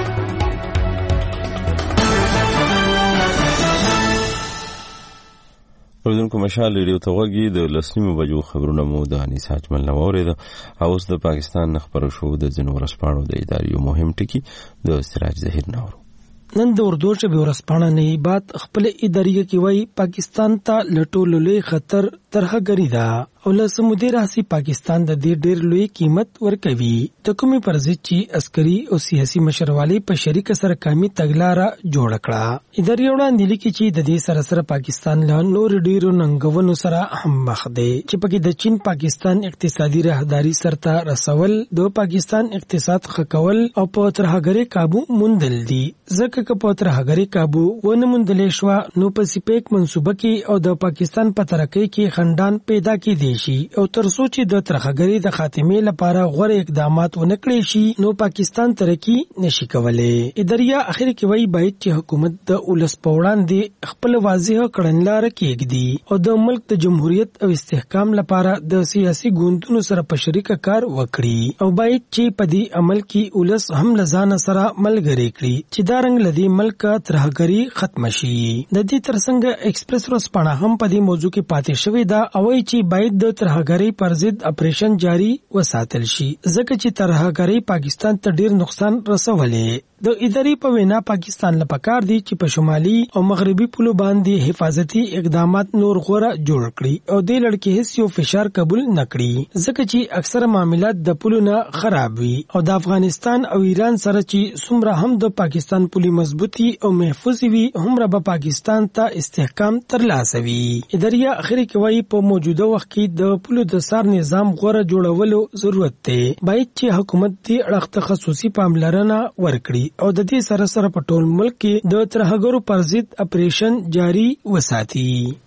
اوریدونکو مشال ریډیو ته غوږی د 10 بجو خبرونه مو د انیسا اجمل نو اوریدل. اوس د پاکستان خبرو شو د ځینو ورسپاڼو د ادارې مهم ټکی د سراج ظهیر نور. نن د اردو ژبې ورسپاڼه نه بات خپل ادارې کې وایي پاکستان ته لټولو لوی خطر ترهګری ده او له سمودي راسي پاکستان د دې ډېر لوی قیمت ورکوي. د کومي پر ضد چې عسکري او سیاسي مشروالي په شریک سره کامي تګلاره جوړ کړه. ادارې وړاندې لیکي چې د دې سره سره پاکستان له نور ډیرو ننګونو سره هم مخ دی چې پکې د چین پاکستان اقتصادي راهداري سرته رسول، د پاکستان اقتصاد خکول او په ترهګری قابو موندل دي. ځکه که په ترهګری قابو ونه موندلې شو نو په سپیک منصوبه کې او د پاکستان په ترقۍ کې خندان پیدا کېدی شي او تر څو چې د ترهګری د خاتمې لپاره غوړ اقدامات ونکړي شي نو پاکستان ترقی نشي کولای. اداریا اخر کې وایي باید چې حکومت د اولس په وړاندې خپل واضح کړنلاره کېږدي او د ملک د جمهوریت او استحکام لپاره د سیاسي ګوندونو سره په شریکه کار وکړي او باید چې په دې عمل کې اولس هم لزان سره ملګری کړي چې دا رنګ لدی ملک ترهګری ختم شي. د دې ترڅنګ ایکسپریس ورسپاڼه هم په دې موضوع کې پاتې شوې ده او چې باید د ترهګری پر ضد اپریشن جاری وساتل شي ځکه چې ترهګری پاکستان ته ډیر نقصان رسولې. د ادارې په وینا پاکستان لپاره کار دی چې په شمالي او مغربي پولو باندې حفاظتي اقدامات نور غوړه جوړ کړي او د لړکې هیڅ یو فشار قبول نکړي ځکه چې اکثره معاملات د پولو نه خراب وي او د افغانستان او ایران سره چې څومره هم د پاکستان پولي مضبوطي او محفوظ وي همره به پاکستان ته استحکام ترلاسه وي. ادارې اخر کې وایي په موجوده وخت کې د پولو د سار نظام غوړه جوړولو ضرورت دی. باید چې حکومت دې اړخ ته خصوصي پاملرنه ورکړي او د دې سره سره په ټول ملک کې د ترهګرو پر ضد اپریشن جاری وساتي.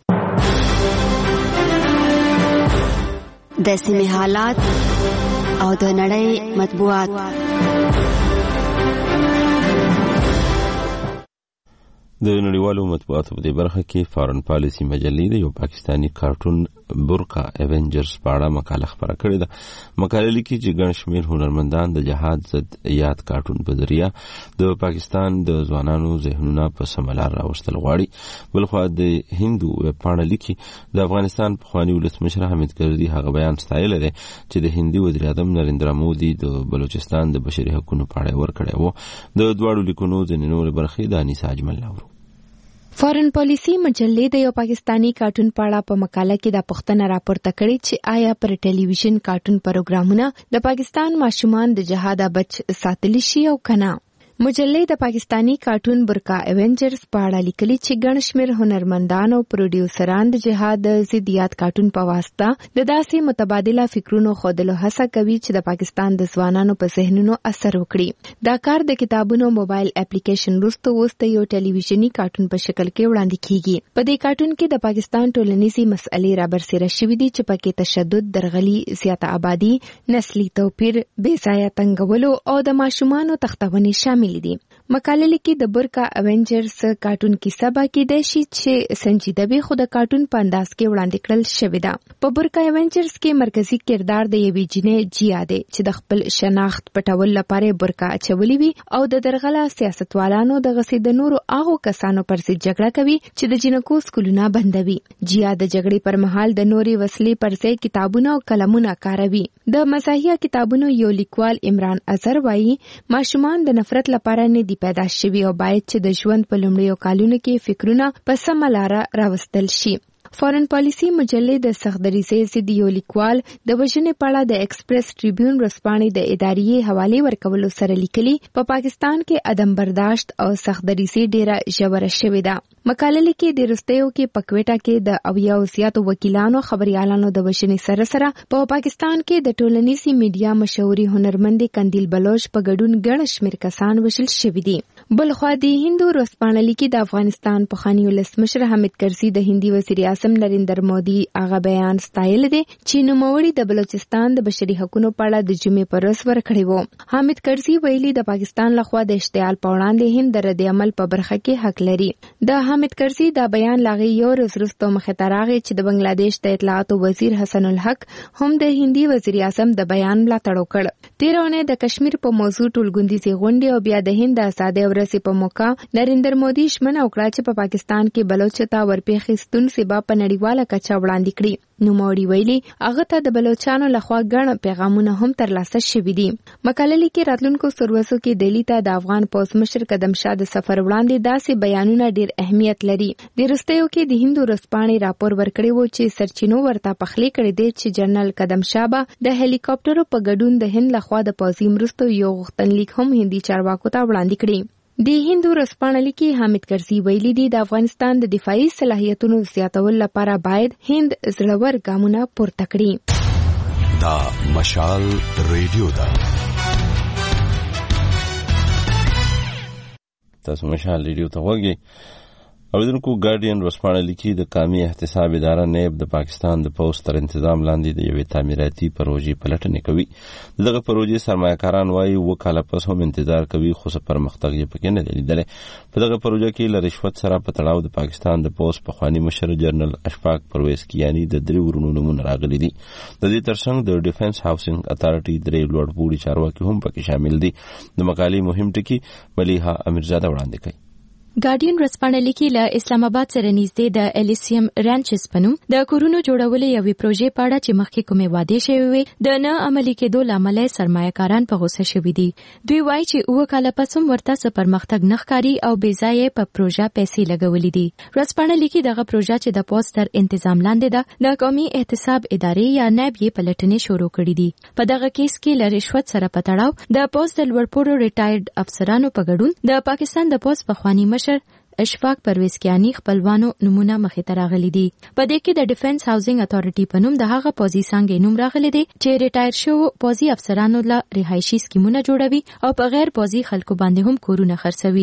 د سیمې حالات او د نړۍ مطبوعات. د نړیوالو مطبوعاتو په برخه کې فارن پالیسی مجلې د یو پاکستانی کارټون برکا ایونجرز په اړه مقاله خپره کړې ده. مقاله لیکي چې ګڼ شمېر هنرمندان د جهاد ضد یاد کارټون په ذریعه د پاکستان د ځوانانو ذهنونه په سمه لار راوستل غواړي. بلخوا د هندو ویبپاڼه لیکي د افغانستان پخواني ولسمشر حامد کرزي هغه بیان ستایلی دی چې د هندي وزیر اعظم نریندرا مودي د بلوچستان د بشري حقوقو په اړه ورکړی و. د دواړو لیکونو ځینې نورې برخې د انیسا اجمل لاورو. فارن پالیسی مجلې د یو پاکستانی کارټون په اړه په مقاله کې د پوښتنه راپورته کړې چې آیا پر ټلویزیون کارټون پروګرامونه د پاکستان ماشومان د جهاد بچ ساتلی شي او کنه. مجلې د پاکستانی کارټون برکا ایونجرز په اړه لیکلي چې ګڼ شمېر هنرمندان او پروډیوسران د جهاد ضد یاد کارټون په واسطه د داسې متبادله فکرونو ښودلو هڅه کوي چې د پاکستان د ځوانانو په ذهنونو اثر وکړي. دا کار د کتابونو موبایل اپلیکیشن وروسته اوس د یو ټلویزیونی کارټون په شکل کې وړاندې کیږي. په دې کارټون کې د پاکستان ټولنیزي مسئلې رابرسېره شوې دي چې پکې تشدد، درغلي، زیاته آبادی، نسلي توپیر، بې ځایه تنګولو او د ماشومانو تختونې شامل دي. مقاله لیکي د برکا ایونجرز کارټون کیسه به کېدای شي چې سنجیده وي خو د کارټون په انداز کې وړاندې کړل شوې ده. په برکا ایونجرز کې مرکزی کردار د یوې جینۍ جیا دی چې د خپل شناخت پټول لپاره برکا اچولې وي او د درغله سیاستوالانو د غسې د نورو هغو کسانو پر ضد جګړه کوي چې د جنکو سکولونه بندوي. جیا د جګړې پر مهال د نوري وسلې پر ځای کتابونه او قلمونه کاروي. د مزاحیه کتابونو یو لیکوال عمران اظهر وایي ماشومان د نفرت لپاره نه دي پیدا شوي او باید چې د ژوند په لومړیو کالونو کې فکرونه په سمه لاره راوستل شي. فارن پالیسی مجلې د سختدریزۍ ضد یو لیکوال د وژنې په اړه د ایکسپریس ټریبیون ورځپاڼې د ادارې حوالې ورکولو سره لیکلي په پاکستان کې عدم برداشت او سختدریزۍ ډیره ژوره شوې ده. مقاله لیکي د وروستیو کې په کویټا کې د 80 زیاتو وکیلانو خبريالانو د وژنې سره سره په پاکستان کې د ټولنیزي میډیا مشهوري هنرمند قندیل بلوچ په ګډون ګڼ شمېر کسان وژل شوي دي. بلخوا د هندو ورځپاڼه لیکي د افغانستان پخواني ولسمشر حامد کرزي د هندي وزیر اعظم نریندر مودي هغه بیان ستایل دي چې نوموړي د بلوچستان د بشري حقوقو په اړه د جمعې پر ورځ ورکړی وو. حامد کرزي ویلي د پاکستان لخوا د اشتعال په وړاندې هند د رد عمل په برخه کې حق لري. د حامد کرزي دا بیان لاغي یو ورځ وروسته مخې ته راغی چې د بنگلاديش د اطلاعاتو وزیر حسن الحق هم د هندي وزیر اعظم د بیان ملاتړ وکړ. تیرونه د کشمیر په موضوع ټولګوندیزي غونډې او بیا د هند د آزادۍ ورځې په موقع نریندر مودي ژمنه وکړه چې په پاکستان کې بلوچ ته ورپېښې ستونزې به په نړیواله کچه وړاندې کړي. نوموړي ویلي هغه ته د بلوچستان لخوا ګڼ پیغامونه هم ترلاسه شوي دي. مقاله لیکي راتلونکو سروسو کې دلی ته د افغان پوز مشر قدم شاه د سفر وړاندې داسې بیانونه ډیر اهمیت لري. د وروستیو کې د هندو ورځپاڼې راپور ورکړی و چې سرچینو ورته پخلی کړی دی چې جنرال قدم شاه به د هلیکاپټرو په ګډون د هند لخوا د پوځي مرستو یو غوښتنلیک هم هندي چارواکو ته وړاندې کړی. د هندو ورځپاڼه لیکي حامد کرزي ویلي دي د افغانستان د دفاعي صلاحیتونو زیاتولو لپاره باید هند زړور ګامونه پورته کړي. دا مشال ریډیو ده. تاسو مشال ریډیو ته وګورئ. اوریدونکو ګارډین ورځپاڼه لیکي د قومي احتساب اداره نیب د پاکستان د پوځ تر انتظام لاندې د یوې تعمیراتي پروژې پلټنې کوي. دغه پروژې سرمایه‌کاران وایي وکاله پس هم انتظار کوي خو څه پرمختګ یې پکې نه دی لیدلی. په دغه پروژه کې له رشوت سره په تړاو د پاکستان د پوځ پخواني مشر جنرال اشفاق پرویز کیانی د 3 ورونو نومونه راغلي دي. د دې ترڅنګ د ډیفنس هاوسینګ اتارټي 3 لوړپوړي چارواکي هم پکې شامل دي. د مقالې مهم ټکي ملیحه امیرزاده وړاندې کوي. ګارډین ورځپاڼه لیکي له اسلام آباد سره نږدې د الیسیم رانچز پنوم د کورونو جوړولو یوې پروژې په اړه چې مخکې کومې وعدې شوې وې د نه عملي کېدو له امله سرمایه‌کاران په غوسه شوي دي. دوی وایي چې 9 کاله پس هم ورته څه پرمختګ نه ښکاري او بې ځایه په پروژه پیسې لګولې دي. ورځپاڼه لیکي دغه پروژه چې د پوځ تر انتظام لاندې ده د قومي احتساب ادارې یا نیب یې پلټنې شروع کړې دي. په دغه کیس کې له رشوت سره په تړاو د پوځ د لوړپوړو ریټایرډ افسرانو په ګډون د پاکستان د پوځ پخوانی مشر اشفاق پرویز کیانی خپلوانو نمونه مخې ته راغلي دي. په دې کې د ډیفنس هاوسینګ اتارټي په نوم د هغه پوځي څانګې نوم راغلی دی چې ریټایر شوو پوځي افسرانو له رهایشي سکیمونه جوړوي او په غیر پوځي خلکو باندې هم کورونه خرڅوي.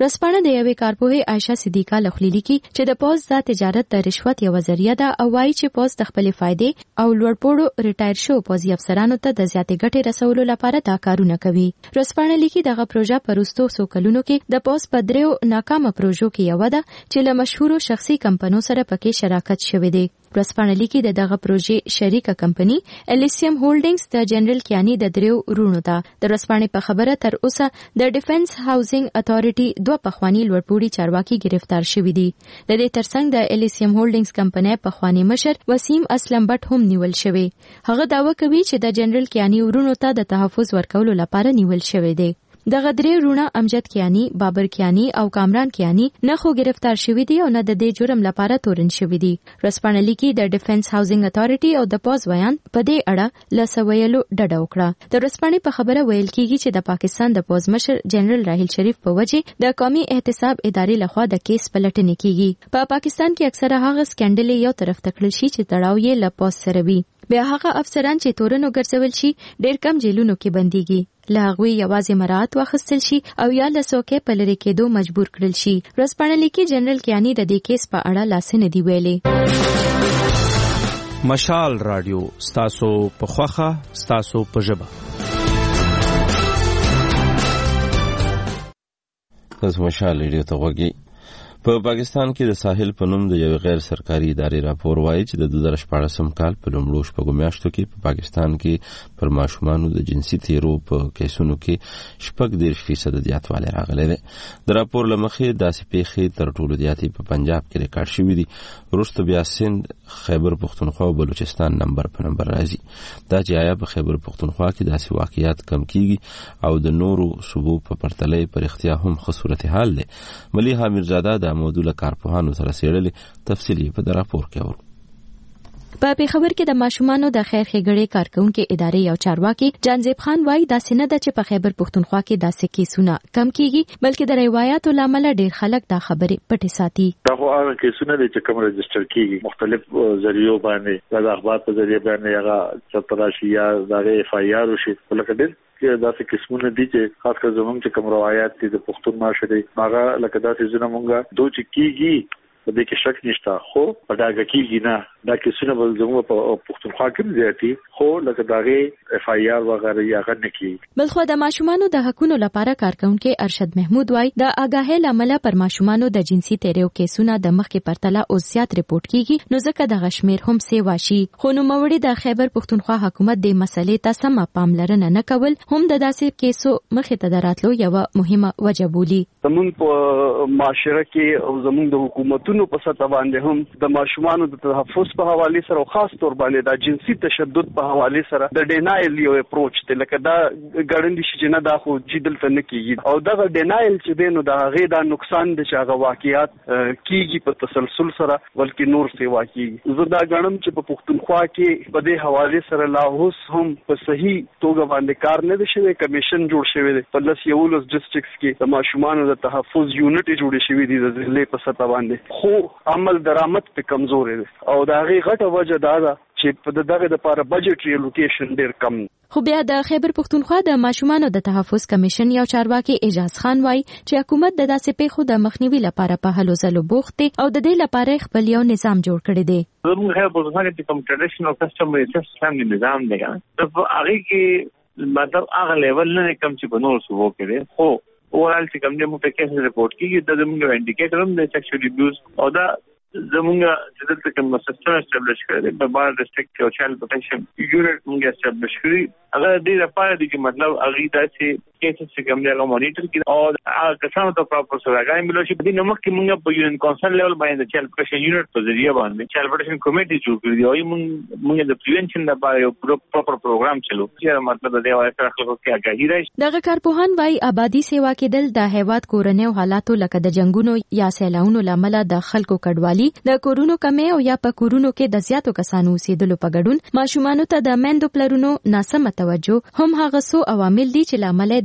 رسپانه د یوې کارپوهې عائشه صدیقه لخلیلی کی چې د پوز د تجارت د رشوت یو ذریعہ ده او وايي چې پوز د خپل فائدې او لوړپوړو ریټایر شو پوزي افسرانو ته د زیاتې ګټې رسولو لپاره دا کارونه کوي. رسپانه لیکي دغه پروژه پروستو سو کلونو کې د پوز په دریو ناکامه پروژو کې یو ده چې له مشهورو شخصي کمپنیو سره پکې شراکت شوی دی. رسپانه لیکي د دغه پروژې شریکه کمپنی الیسیم هولډینګز د جنرال کیانی د دریو رونو ده. د رسپانه په خبره تر اوسه د ډیفنس هاوسینګ اتارټي دوه پخوانی لوړپوړي چارواکي گرفتار شوی دي. د دې ترڅنګ د الیسیم هولډینګز کمپنی پخوانی مشر وسیم اسلم بټ هم نیول شوی. هغه داوا کوي چې د جنرال کیانی ورونو ته د تحفظ ورکولو لپاره نیول شوی دی. د غدری رونه امجد کیانی، بابر کیانی او کامران کیانی نه خو گرفتار شوی دي او نه د دې جرم لپاره تورن شوی دي. رسپانه لیکي د ډیفنس هاوسینګ اتارټي او د پوز ویان په دې اړه لسویلو ډډه وکړه. د رسپانه په خبره ویل کیږي چې د پاکستان د پوز مشر جنرال راحیل شریف په وجه د قومي احتساب ادارې لخوا د کیس پلټنې کیږي. په پاکستان کې اکثره هغه سکندل یو طرف تکړل شي چې تړاو یې له پوز سره وي. بیا هغه افسران چې تورنو ګرځول شي ډېر کم جیلونو کې بنديږي. له هغوی یوازې مراعات واخیستل شي او یا له څوکۍ په لرې کېدو مجبور کړل شي. رسپانه لیکي جنرال کیانی د دې کیس په اړه لاس نه دی ویلي. مشال رادیو ستاسو په خوخه ستاسو په ژبه. تاسو مشال رادیو ته وګورئ. په پاکستان کې د ساحل په نوم د یو غیر سرکاري ادارې راپور وایي چې د 2014 کال په لومړو شپږو میاشتو کې په پاکستان کې پر ماشومانو د جنسي تیرو په کیسونو کې 14% زیاتوالی راغلی دی. د راپور له مخې داسې پیښې تر ټولو زیاتې په پنجاب کې ریکارډ شوي دي. وروسته بیا سند، خیبر پختونخوا او بلوچستان نمبر په نمبر راځي. دا چې آیا په خیبر پختونخوا کې داسې واقعیات کم کیږي او د نورو صوبو په پرتله په اړتیا هم ښه صورتحال دی. ملیحه میرزاده د موضوع له کارپوهانو سره څېړلې تفصیل په د راپور کې اورو. په پیښور کې د ماشومانو د خیر ښېګړې کارکونکو ادارې یو چارواکي جانزیب خان وایي داسې نه ده چې په خیبر پختونخوا کې داسې کیسونه کم کیږي، بلکې د روایتو له امله ډېر خلک دا خبرې پټې ساتي. دا خو هغه کیسونه دي چې کوم رجسټر کیږي مختلف ذریعو باندې، د اخبار په ذریعه باندې هغه چتراشي یا د اف ای آر وشي، ولکه ډېر داسې قسمونه دي چې خاص کر زموږ چې کوم روایت دي د پښتون معاشري هغه لکه داسې زونه مونږه دوی چې کیږي په دې کې شک نشته، خو په داګه کېږي نه. دا کیسونه بل زموږ په پښتونخوا کې زیاتي، خو لکه داغه اف ای آر وغیرہ یا غن کې. بلخو د ماشومانو د حقونو لپاره کارکونکو ارشد محمود وای د آگاهی لامل پر ماشومانو د جنسي تیریو کیسونه د مخکې پرتله او زیات ریپورت کیږي، نو ځکه د غشمیر هم سیوا شي. خو نو موري د خیبر پښتونخوا حکومت د مسلې ته سم پاملرنه نه کول هم د داسې کیسو مخې ته دراتلو یو مهمه وجه بولي. زموږ په معاشره کې او زموږ د حکومتونو په سطح باندې هم د ماشومانو د تحفظ په حواله سره او خاص تور باندې د جنسي تشدد په حواله سره د ډینایل یو اپروچ ته لکه دا ګړندې شي چې نه دا خو جدل ته نه کیږي، او دا ډینایل چې دینو دا غي دا نقصان د شاغه واقعیات کیږي په تسلسل سره بلکې نور سیوا کیږي. زه دا غنم چې په پښتونخوا کې په دې حواله سره لا اوس هم په صحیح توګه باندې کار نه دی شوی. کمیشن جوړ شوی دی په 10 ډیسټریکټس کې د ماشومانو د تحفظ یونټ جوړ شوی دی د ضلع په سطح باندې، خو عمل درآمد په کمزور دی او دا غي غټه وجه دا ده چې په دغه لپاره بجټري الوکیشن ډیر کم. خو بیا د خیبر پختونخوا د ماشومانو د تحفظ کمیشن یو چارواکي اجاز خان وای چې حکومت د داسې پیښو د مخنیوي لپاره په هلو ځلو بوخت دی او د دې لپاره خپل یو نظام جوړ کړی دی. زموږ خیبر پختونخوا کې کوم ټریډیشنل کسټمري سیستم نظام دی دا هغه کې مطلب هغه لیول نه کم چې په نور صوبو کې دی، خو اورال چې کوم دې مو په کیس ریپورت کیږي د زموږ انډیکیټر هم د سیکشوال ابیوز او دا زمونږ چې دلته کوم سیستم اسټابلیش کړی دی په بار ډیسټریکټ او چایلډ پروټیکشن یونټ موږ اسټابلیش کړی. هغه دې لپاره دی چې مطلب هغه داسې کیسز چې کوم دی هغه مانیټر کړي او هغه کسانو ته پراپر سرګای ملو شي. په دې نومه کې موږ په یونین کونسل لیول باندې چایلډ پروټیکشن یونټ په ذریعہ باندې چایلډ پروټیکشن کمیټي جوړ کړی دی او موږ د پریونشن لپاره یو پراپر پروګرام چلو چې مطلب د دې وایي خلکو کې آگاهی راشي. دغه کارپوهان وایي آبادی سیوا کېدل د هیواد کورنۍ حالاتو لکه د جنگونو یا سیلاونو لامل د خلکو کډوالي، د کورونو کمی او یا په کورونو کې د زیاتو کسانو اوسېدلو په ګډون، ماشومانو ته د میندو پلرونو ناسمه توجه هم هغه څو عوامل دي چې لامل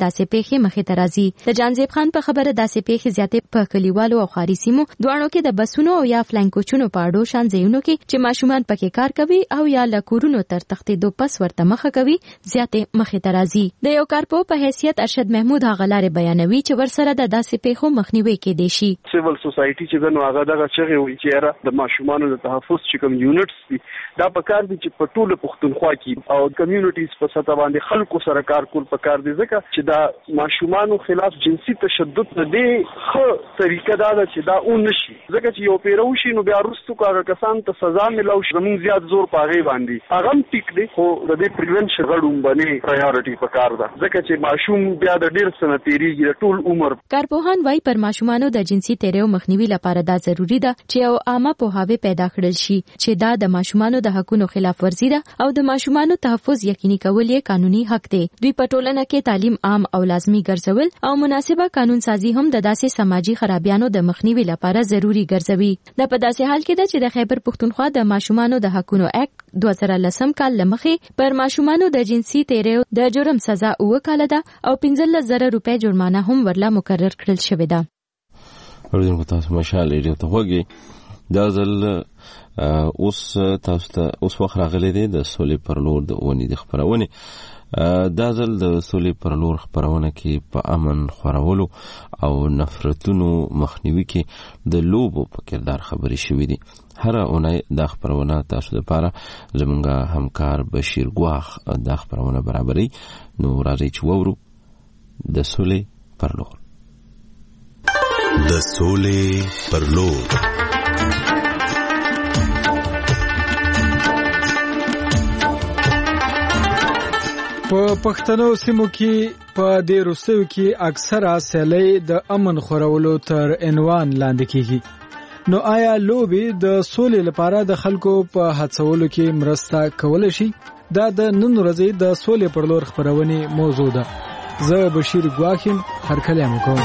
داسې پیښې مخې ته راځي. د جانزیب خان په خبره داسې پیښې زیاتې په کلیوالو او ښاري سیمو دواړو کې د بسونو او یا فلانکوچونو په اډو شان ځایونو کې چې ماشومان پکې کار کوي او یا له کورونو تر تختیدو پس ورته مخه کوي زیاتې مخې ته راځي. د یو کارپو په حیثیت ارشد محمود هغه لارې بیانوي چې ورسره د داسې پیښو مخنیوي کېدای شي. سیول سوسایټي چې دنو هغه دغه چغې وي چې را د ماشومانو د تحفظ چې کوم یونټس دي دا په کار دي چې په ټوله پښتونخوا کې او کمیونټیز په سطح باندې خلکو سره کار کول په کار دي ځکه چې دا ماشومانو خلاف جنسي تشدد نه دی خو طریقه دا ده چې دا اون نشي ځکه چې یو پیرو شي نو بیا وروسته کار کسان ته سزا ملو شي زموږ زیات زور پاغې باندې هغه ټیک دی خو د دې پریونشن غړوم باندې پرایورټي په کار ده ځکه چې ماشوم بیا د ډیر سنه تیریږي ټول عمر. کارپوهان وايي پر ماشومانو د جنسي تیریو مخنیوي لپاره دا ضروری ده چې یو عامه پوهاوی پیدا کړل شي چې دا د ماشومانو د حقوقو خلاف ورزي ده او د ماشومانو تحفظ یقیني کول یې قانوني حق دی. دوی په ټولنه کې تعلیم عام او لازمی ګرځول او مناسبه قانون سازي هم د داسې سماجی خرابیانو د مخنیوي لپاره ضروری ګرځوي. د په داسې حال کې ده چې د خیبر پښتونخوا د ماشومانو د حقوقو اکټ 2010 کال لمخې پر ماشومانو د جنسي تیریو د جرم سزا 9 کال ده او 15,000 روپۍ جرمانه هم ورلا مقرر کړل شوې ده. ورته تاسو مشال لري ته وګي دا ځل اوس تاسو ته اوس وخت راغلی دی د سولې پر لور د اونې د خبرونه دا ځل د سولې پر لور خبرونه کې په امن خورولو او نفرتونو مخنیوي کې د لوبو په کردار خبرې شوې دي. هر اونۍ د خبرونه تاسو لپاره زمونږ همکار بشیر ګواخ د خبرونه برابرۍ نو راځي چې وورو د سولې پر لور. د سولې پر لور په پښتنو سیمو کې په دې روسیو کې اکثره سیلۍ د امن خورولو تر عنوان لاندې کیږي. نو آیا لوبې د سولې لپاره د خلکو په هڅولو کې مرسته کولای شي؟ دا د نن ورځې د سولې پر لور خبرونه موضوع ده. زه بشیر ګواخیم هر کلام کوم.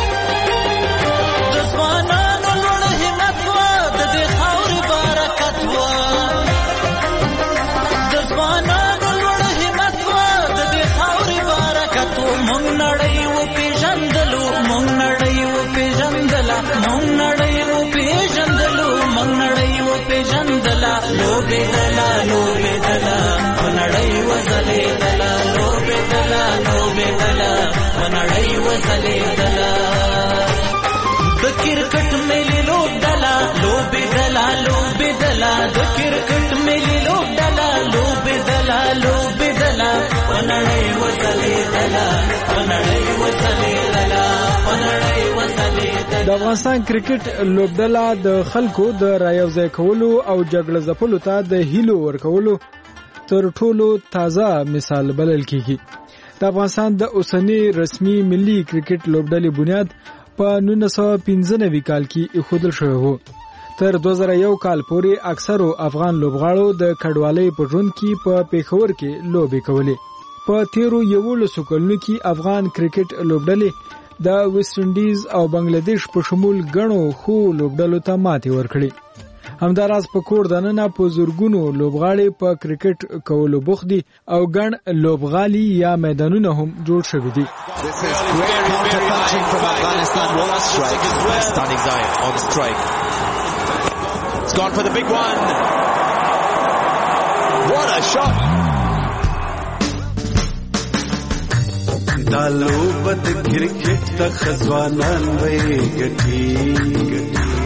لوبه دلا ونړۍ وزلې دلا لوبه دلا ونړۍ وزلې دلا د کرکټ ملي لوبډلا لوبه دلا د کرکټ ملي لوبډلا لوبه دلا ونړۍ وزلې دلا ونړۍ وزلې دلا ونړۍ وزلې دلا. د افغانستان کرکټ لوبډله د خلکو د رايوځای کولو او جګړه ځپلو ته د هیلو ورکولو تر ټولو تازه مثال بلل کیږي. د افغانستان د اوسنی رسمي ملي کرکټ لوبډلې بنیاد په 1995 کال کې ایښودل شوی و. تر 2001 کال پورې اکثرو افغان لوبغاړو د کډوالۍ په ژوند کې په پیښور کې لوبې کولې. په تیرو 11 کلونو کې افغان کرکټ لوبډلې د ویسټ انډیز او بنگلاديش په شمول غنو خو لوبډلو ته ماتې ورکړي. همداراز په کور دننه په زورګونو لوبغاړي په کرکټ کولو بوخت دي او ګڼ لوبغالي یا میدانونه هم جوړ شوي دي. دا لوبه د کرکټ د خزوانان وې ګټي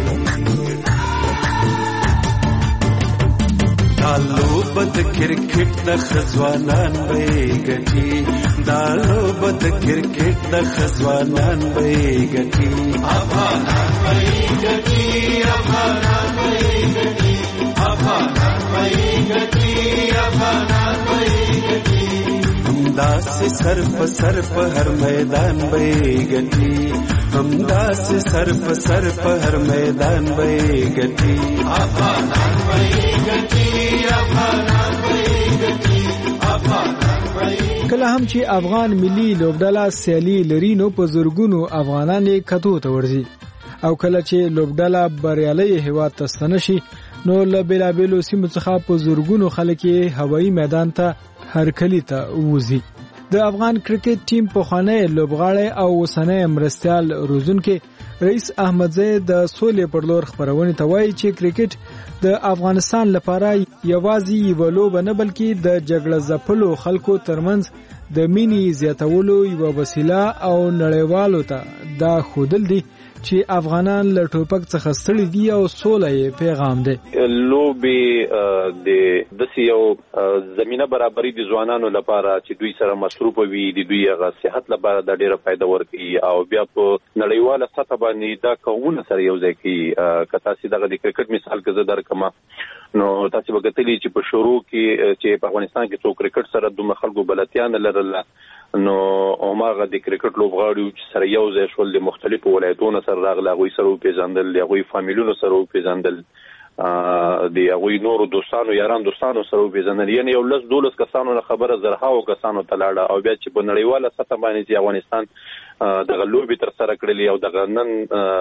دا لوبه د کرکټ د خزوانان وې ګټي دا لوبه د کرکټ د خزوانان وې ګټي افغانان وې ګټي افغانان وې ګټي افغانان وې ګټي افغانان وې ګټي همدا سے سر په هر میدان به ګټي همدا سے سر په هر میدان به ګټي افغانان به ګټي افغانان به ګټي افغانان به. کله هم چې افغان ملي لوبډله سیالي لري نو په زورګونو افغانان کتو ته ورځي او کله چې لوبډله بریالي هیواد ته ستنه شي نو له بیلابیلو سیمو څخه په زورګونو خلک هوایي میدان ته هر کلی ته وځي. د افغان کرکټ ټیم پخوانی لوبغاړی او اوسنی مرستیال روزونکي رئیس احمدزی د سولې پر لور خبرونه ته وایي چې کرکټ د افغانستان لپاره یوازې یو لوبه نه بلکې د جګړه ځپلو خلکو ترمنځ د مینې زیاتولو یو وسیله او نړیوالو ته دا ښودل دي چې افغانان له ټوپک څخه ستړي دي او سوله یې پیغام دی. لوبې د داسې یو زمینه برابري د ځوانانو لپاره چې دوی سره مصروف وي، د دوی هغه صحت لپاره د ډیره فایده ورکوي او بیا په نړیواله سطح باندې دا قومونه سره یو ځای کوي. که تاسو دغه د کرکټ مثال کې زه درکم نو تاسو به کتلی چې په شروع کې چې په افغانستان کې څو کرکټ سره دوه خلکو بلدتیا نه لرله نو هغه د کرکټ لوبغاړي چې سره یو ځای شول د مختلفو ولایتونو سره راغله، هغوی سره وپېژندل، د هغوی فامیلونو سره وپېژندل، د هغوی نورو دوستانو یاران دوستانو سره وپېژندل، یعنې یو 10-12 کسانو نه خبره زرهاو کسانو ته لاړه او بیا چې په نړیواله سطح باندې چې افغانستان دغه لوبې تر سره کړلې او دغه نن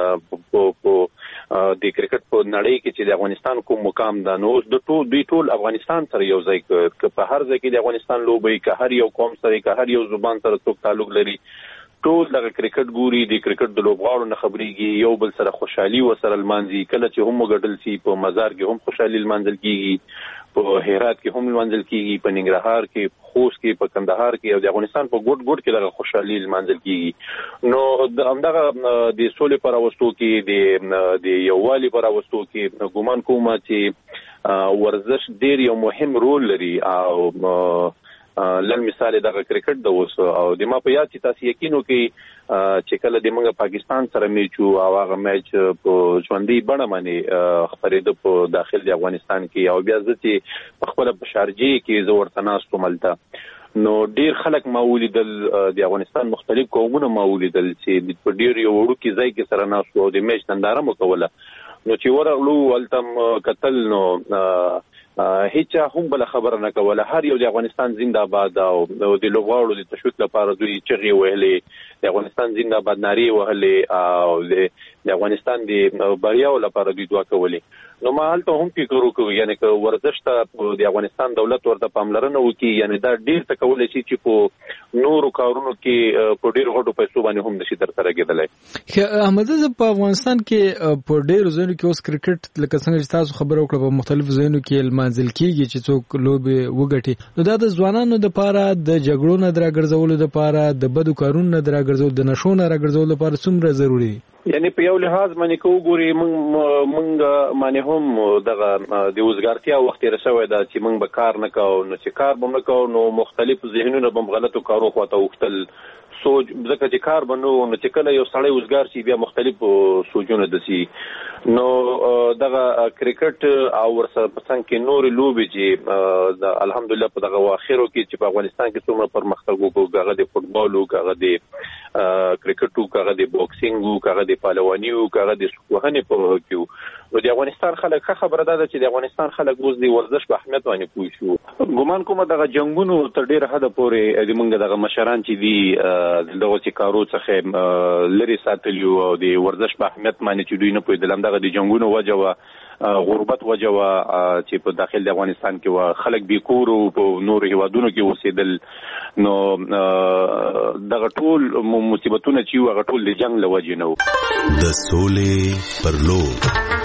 د کرکټ په نړۍ کې چې د افغانستان کوم مقام ده نو اوس دوی ټول افغانستان سره یو ځای که په هر ځای کې د افغانستان لوبې که هر یو قوم سره که هر یو زبان سره څوک تعلق لري ټول دغه کرکټ ګوري، د کرکټ د لوبغاړو نه خبرېږي، یو بل سره خوشحالي ورسره لمانځي، کله چې هم وګټل شي په مزار کې هم خوشحالي لمانځل کېږي، په هرات کې هم لمانځل کېږي، په ننګرهار کې، په خوست کې، په کندهار کې او د افغانستان په ګوټ کې دغه خوشحالي لمانځل کېږي. نو همدغه د سولې په راوستو کې د یووالي په راوستو کې ګومان کوم چې ورزش ډېر یو مهم رول لري او لن مثال دغه کرکټ د اوس او د ما په یاد چې تاسو یقینو کې چې کله د موږ پاکستان سره میچ او هغه میچ په ژوندۍ بڼه باندې خبرېده په داخل د افغانستان کې او بیا ځکه په خپل په شارجه کې زه ورته ناست ملته نو ډیر خلک ما ولیدل، د افغانستان مختلف قومونه ما ولیدل چې په ډیر یو وړوکی ځای کې سره ناست او د میچ ننداره مو کوله. نو چې ورغلو ولتم قتل نو هیڅ هم بل خبره نه کوله، هر یو د افغانستان زنده‌باد او د لوبغاړو د تشویق لپاره دوی چغې وهلې، د افغانستان زنده‌باد نارې وهلې او د افغانستان د بریاو لپاره دوی دعا کولې. نو ما هلته هم فکر وکړ یعنی که ورزش ته د افغانستان دولت ورته پاملرنه وکړي یعنی دا ډیر څه کولی شي چې په نورو کارونو کې په ډیر غټو پیسو باندې هم نشي ترسره کېدلی. احمد زه په افغانستان کې په ډیرو ځایونو کې اوس کرکټ لکه څنګه چې تاسو خبره وکړه په مختلفو ځایونو کې لمانځل کېږي چې څوک لوبې وګټي، نو دا د ځوانانو دپاره د جګړو نه د راګرځولو دپاره د بدو کارونو نه د راګرځولو د نشو نه راګرځولو لپاره څومره ضروري دي؟ یعنی په یو لحاظ باندې که وګوري موږ باندې هم دغه د وزګارتیا وخت تېره شوی ده چې موږ به کار نه کوو، نو چې کار به نه کوو نو مختلف ذهنونه به هم غلطو کارو خواته اوښتل سوچ ځکه چې کار به نه نو چې کله یو سړی وزګار شي بیا مختلف سوچونه دسي. نو دغه کرکټ او ورسره په څنګ کې نورې لوبې چې الحمدلله په دغه واخرو کې چې په افغانستان کې څومره پرمختګ وکړو، هغه د فوټبال او هغه د کرکټ او هغه د بوکسینګ او هغه د پهلواني او هغه د سکوهنې په کې نو د افغانستان خلک خبره ده چې د افغانستان خلک اوس د ورزش په اهمیت باندې پوه شو. ګومان کوم دغه جنگونو تر ډیره حده پورې د موږ دغه مشران چې دي دغه چې کارو څخه لري ساتلی او د ورزش په اهمیت باندې چې دوی نه پوهېدل، همدغه د جنگونو وجه وه، غربت وجه وه چې په داخل د افغانستان کې وه، خلک بېکور او په نورو هیوادونو کې اوسېدل. نو دغه ټول مصیبتونه چې وو هغه ټول د جنګ له وجې نه وو. د سولې پر لور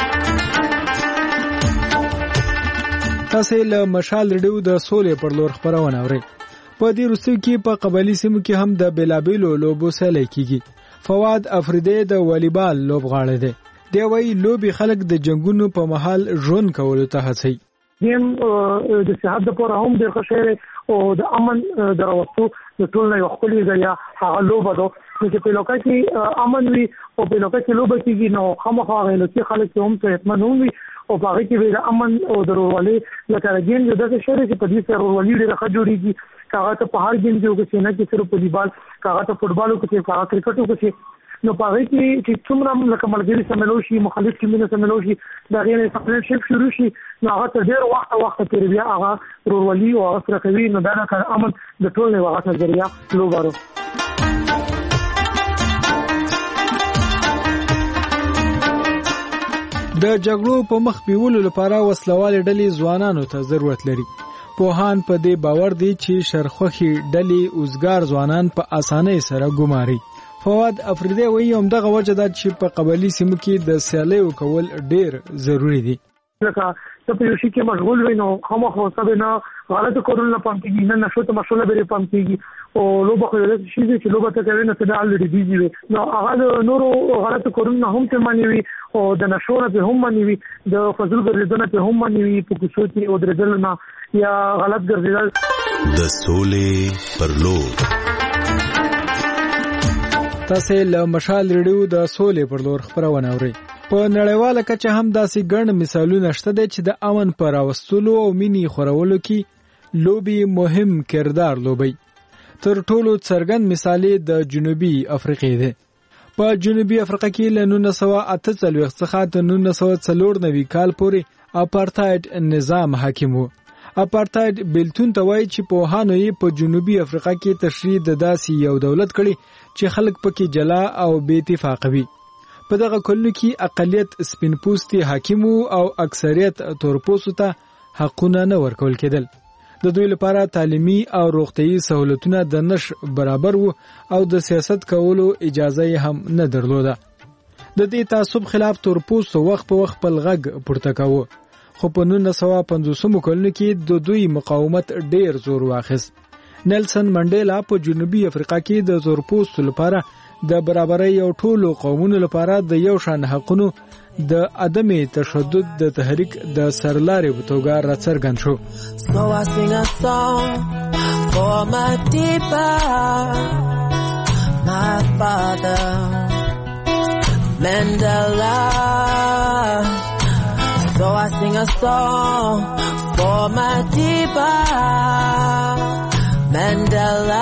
تاسو له مشال ریډیو د سولې پر لور خبرونه اورئ. په دې وروستیو کې په قبایلي سیمو کې هم د بیلابیلو لوبو سیالي کیږي. فواد افریدی د والیبال لوبغاړی دی. دی وايي لوبې خلک د جنگونو په مهال ژوند کولو ته هڅوي. دیم د صحت لپاره هم ډېر ښه شی او د امن د راوستو د ټول نه یو ښکلې ځایه هغه لوبه ده. نو چې په علاقه کې امن وي او په علاقه کې لوبه کېږي نو خامخا هغه علاقې خلک هم صحتمند هم وي او په هغې کې د امن او د ورورولۍ لکه ګیم یو داسې شی دی چې په دې سره ورورولي ډېره ښه جوړېږي. که هغه ته په هر ګیم کې وکړي نه چې صرف والیبال، که هغه ته فوټبال وکړي، که هغه کرکټ وکړي، نو په هغې کې چې څومره لکه ملګري سره ملو شي، مخالف ټیمونه سره ملو شي، د هغې نه چمپینشپ شروع شي نو هغه تر ډېر وخته پورې بیا هغه ورورولي او هغه سره کوي. نو دا د امن د ټول نه هغه نظریه لوبه ده. د جګړو په مخ بیولو لپاره وسلوالې ډلې ځوانانو ته ضرورت لري. پوهان په دې باور دي چې شرخوخي ډلې اوزګار ځوانان په اسانۍ سره ګماري. فواد افریدی وایي همدغه وجه ده چې په قبایلي سیمو کې د سیالیو کول ډیر ضروری دي. لکه ته په یو شي کې مشغول وي نو خامخا څه نه غلطو کارونو نه پام کېږي، نه نشو ته مشغوله به پام کېږي او لوبه خو داسې شي چې لوبه ته کوي نه څه الریډي بیزي وي نو هغه د نورو غلطو کارونو هم ته مانی وي او د نشو نه به هم مانی وي، د فضل ګرځېدنه په هم مانی وي، په کوڅو کې او درېدل نه یا غلط ګرځېدل. د سولې پر لور تاسو له مشال ریډیو د سولې پر لور خبرونه اورئ. په نړیواله کچه هم داسې ګڼ مثالونه شته چې د امن پر راوستلو او مینې خورولو کې لوبي مهم کردار لوبي. تر ټولو څرګند مثال د جنوبي افریقې دی. په جنوبي افریقا کې له 1948 څخه تر 1994 کال پورې اپارټاید نظام حاکم و. اپارټاید بیلتون ته وایي چې پوهانو یې په جنوبي افریقا کې تشریح د داسې یو دولت کړي چې خلک پکې جلا او بې اتفاق وي. په دغه کلونو کې اقلیت سپین پوستي حاکم او اکثریت تورپوستو ته حقونه نه ورکول کېدل. د دوی لپاره تعلیمي او روغتيایي سہولتونه د نش برابر وو او د سیاست کولو اجازه هم نه درلوده. د دې تعصب خلاف تورپوستو وخت په وخت خپل غږ پورته کاوه، خو په 1950 کلونو کې د دوی مقاومت ډیر زور واخیست. نیلسن منډیلا په جنوبي افریقا کې د تورپوستو لپاره د برابرۍ او ټولو قومونو لپاره د یو شان حقونو د عدم تشدد د تحریک د سرلارې په توګه راڅرګند شو. So I sing a song for my deeper, my father Mandela. So I sing a song for my deeper, Mandela.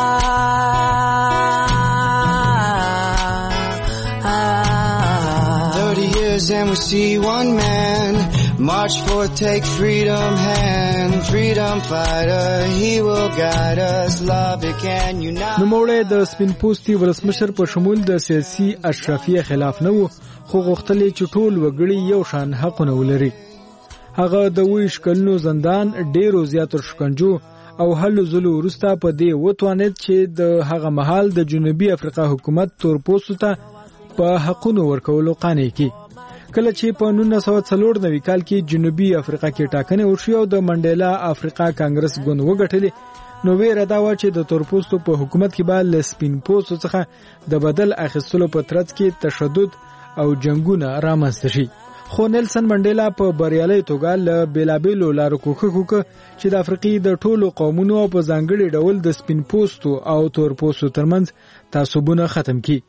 30 years and we see one man march forth, take freedom hand, freedom fighter, he will guide us, love it can unite. نوموړی د سپین پوستي ولسمشر په شمول د سیاسي اشرافیه خلاف نه و، خو غوښتل چې ټول وګړي یو شان حقونه ولري. هغه د 20 کلونو زندان، ډیرو زیاتو شکنجو او هلو ځلو وروسته په دې وتوانید چې د هغه مهال د جنوبي افریقا حکومت تورپوستو ته په حقونو ورکولو قانع کی. کله چې په 1994 کال کې جنوبي افریقا کې ټاکنې وشوې او د منډیلا افریقا کانګرس ګوند وګټلې، نو ویره دا و چې د تورپوستو په حکومت کې به له سپین پوستو څخه د بدل اخیستلو په ترڅ کې تشدد او جنگونه رامنځته شي. خو نیلسن منډیلا په بریالۍ توګه له بیلابیلو لارو کوښښ وکړ چې د افریقې د ټولو قومونو او په ځانګړي ډول د سپین پوستو او تور پوستو ترمنځ تعصبونه ختم کړي.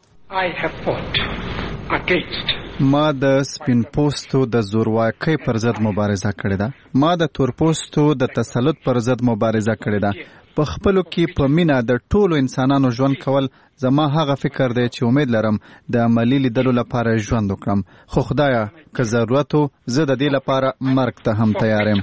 ما د سپین پوستو د زورواکۍ پر ضد مبارزه کړې ده. ما د تور پوستو د تسلط پر ضد مبارزه کړې ده. په خپلو کې په مینه د ټولو انسانانو ژوند کول زما هغه فکر دی چې امید لرم د عملی لیدلو لپاره ژوند وکړم. خو خدایا که ضرورت و زه د دې لپاره مرګ ته هم تیار یم.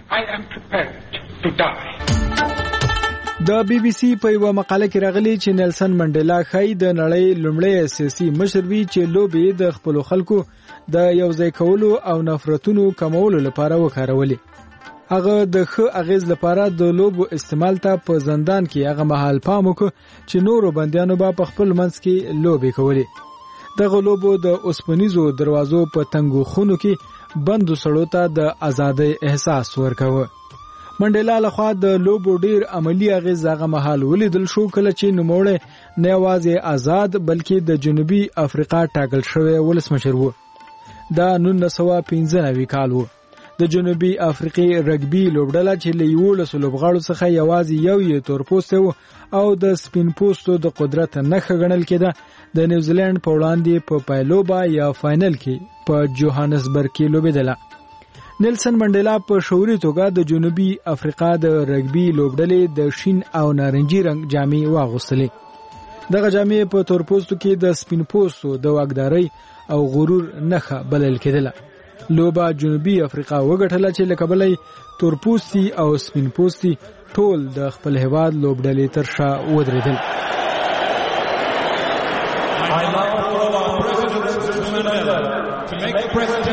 د بي بي سي په یو مقاله کې راغلی چې نیلسن منډیلا ښایي د نړۍ لومړی سیاسي مشر وي چې لوبې د خپلو خلکو د یوځای کولو او نفرتونو کمولو لپاره وکارولې. هغه د ښه اغیز لپاره د لوبو استعمال ته په زندان کې هغه مهال پام وکړ چې نورو بندیانو به په خپل منځ کې لوبې کولې. دغه لوبو د اوسپنیزو دروازو په تنګو خونو کې بندو سړو ته د ازادۍ احساس ورکاوه. منډیلا لخوا د لوبو ډیر عملی اغیز هغه مهال ولیدل شو کله چې نوموړی نه یوازې آزاد بلکې د جنوبي افریقا ټاکل شوی ولسمشر و. دا 1995 کال و. د جنوبي افریقې رګبي لوبډله چې له 11 لوبغاړو څخه یوازې یو یې تورپوستی و او د سپین پوستو د قدرت نښه ګڼل کېده، د نیوزیلند په وړاندې په پایلوبا یا فاینل کې په جوهانسبرګ کې لوبېدله. نیلسن منډیلا په شعوري توګه د جنوبي افریقا د رګبي لوبډلې د شین او نارنجي رنګ جامې واغوستلې. دغه جامې په تورپوستو کې د سپین پوستو د واکدارۍ او غرور نښه بلل کېدله. لوبه جنوبي افریقا وګټله چې له کبله تورپوستي او سپین پوستي ټول د خپل هیواد لوبډلې تر شا ودرېدل.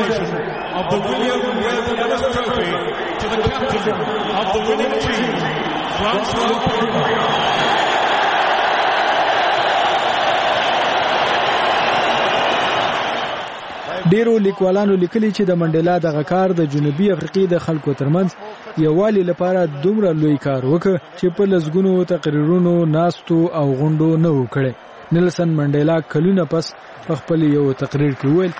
Of the William Webb Ellis Trophy to the captain of the winning team, ډیرو لیکوالانو لیکلي چې د منډیلا دغه کار د جنوبي افریقې د خلکو ترمنځ یووالي لپاره دومره لوی کار وکړ چې په لسګونو تقریرونو ناستو او غونډو نه وکړي. نیلسن منډیلا کلونه پس په خپل یو تقریر کې وویل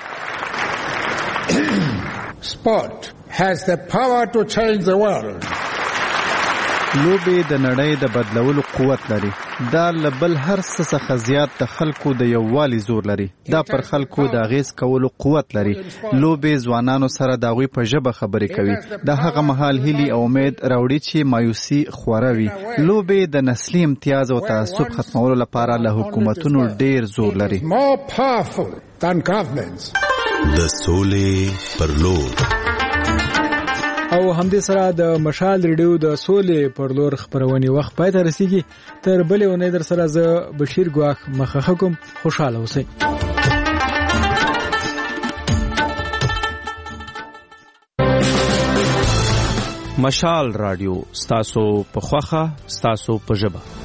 Sport has the power to change the world. لوبې د نړۍ د بدلولو قوت لري. دا لبل هر څه څخه زیات د خلکو د یووالي زور لري. دا پر خلکو د اغیز کولو قوت لري. لوبې ځوانانو سره د هغوی په ژبه خبرې کوي. دا هغه مهال هیلي او امید راوړي چې مایوسي خوره وي. لوبې د نسلي امتیاز او تعصب ختمولو لپاره له حکومتونو ډیر زور لري. د سولې پر لور. او همدې سره د مشال ریډیو د سولې پر لور خبرونې وخت پای ته رسیږي. تر بلې اونۍ در سره زه بشیر ګواښ مخه کوم. خوشاله اوسئ. مشال رادیو ستاسو په خوخه ستاسو په ژبه.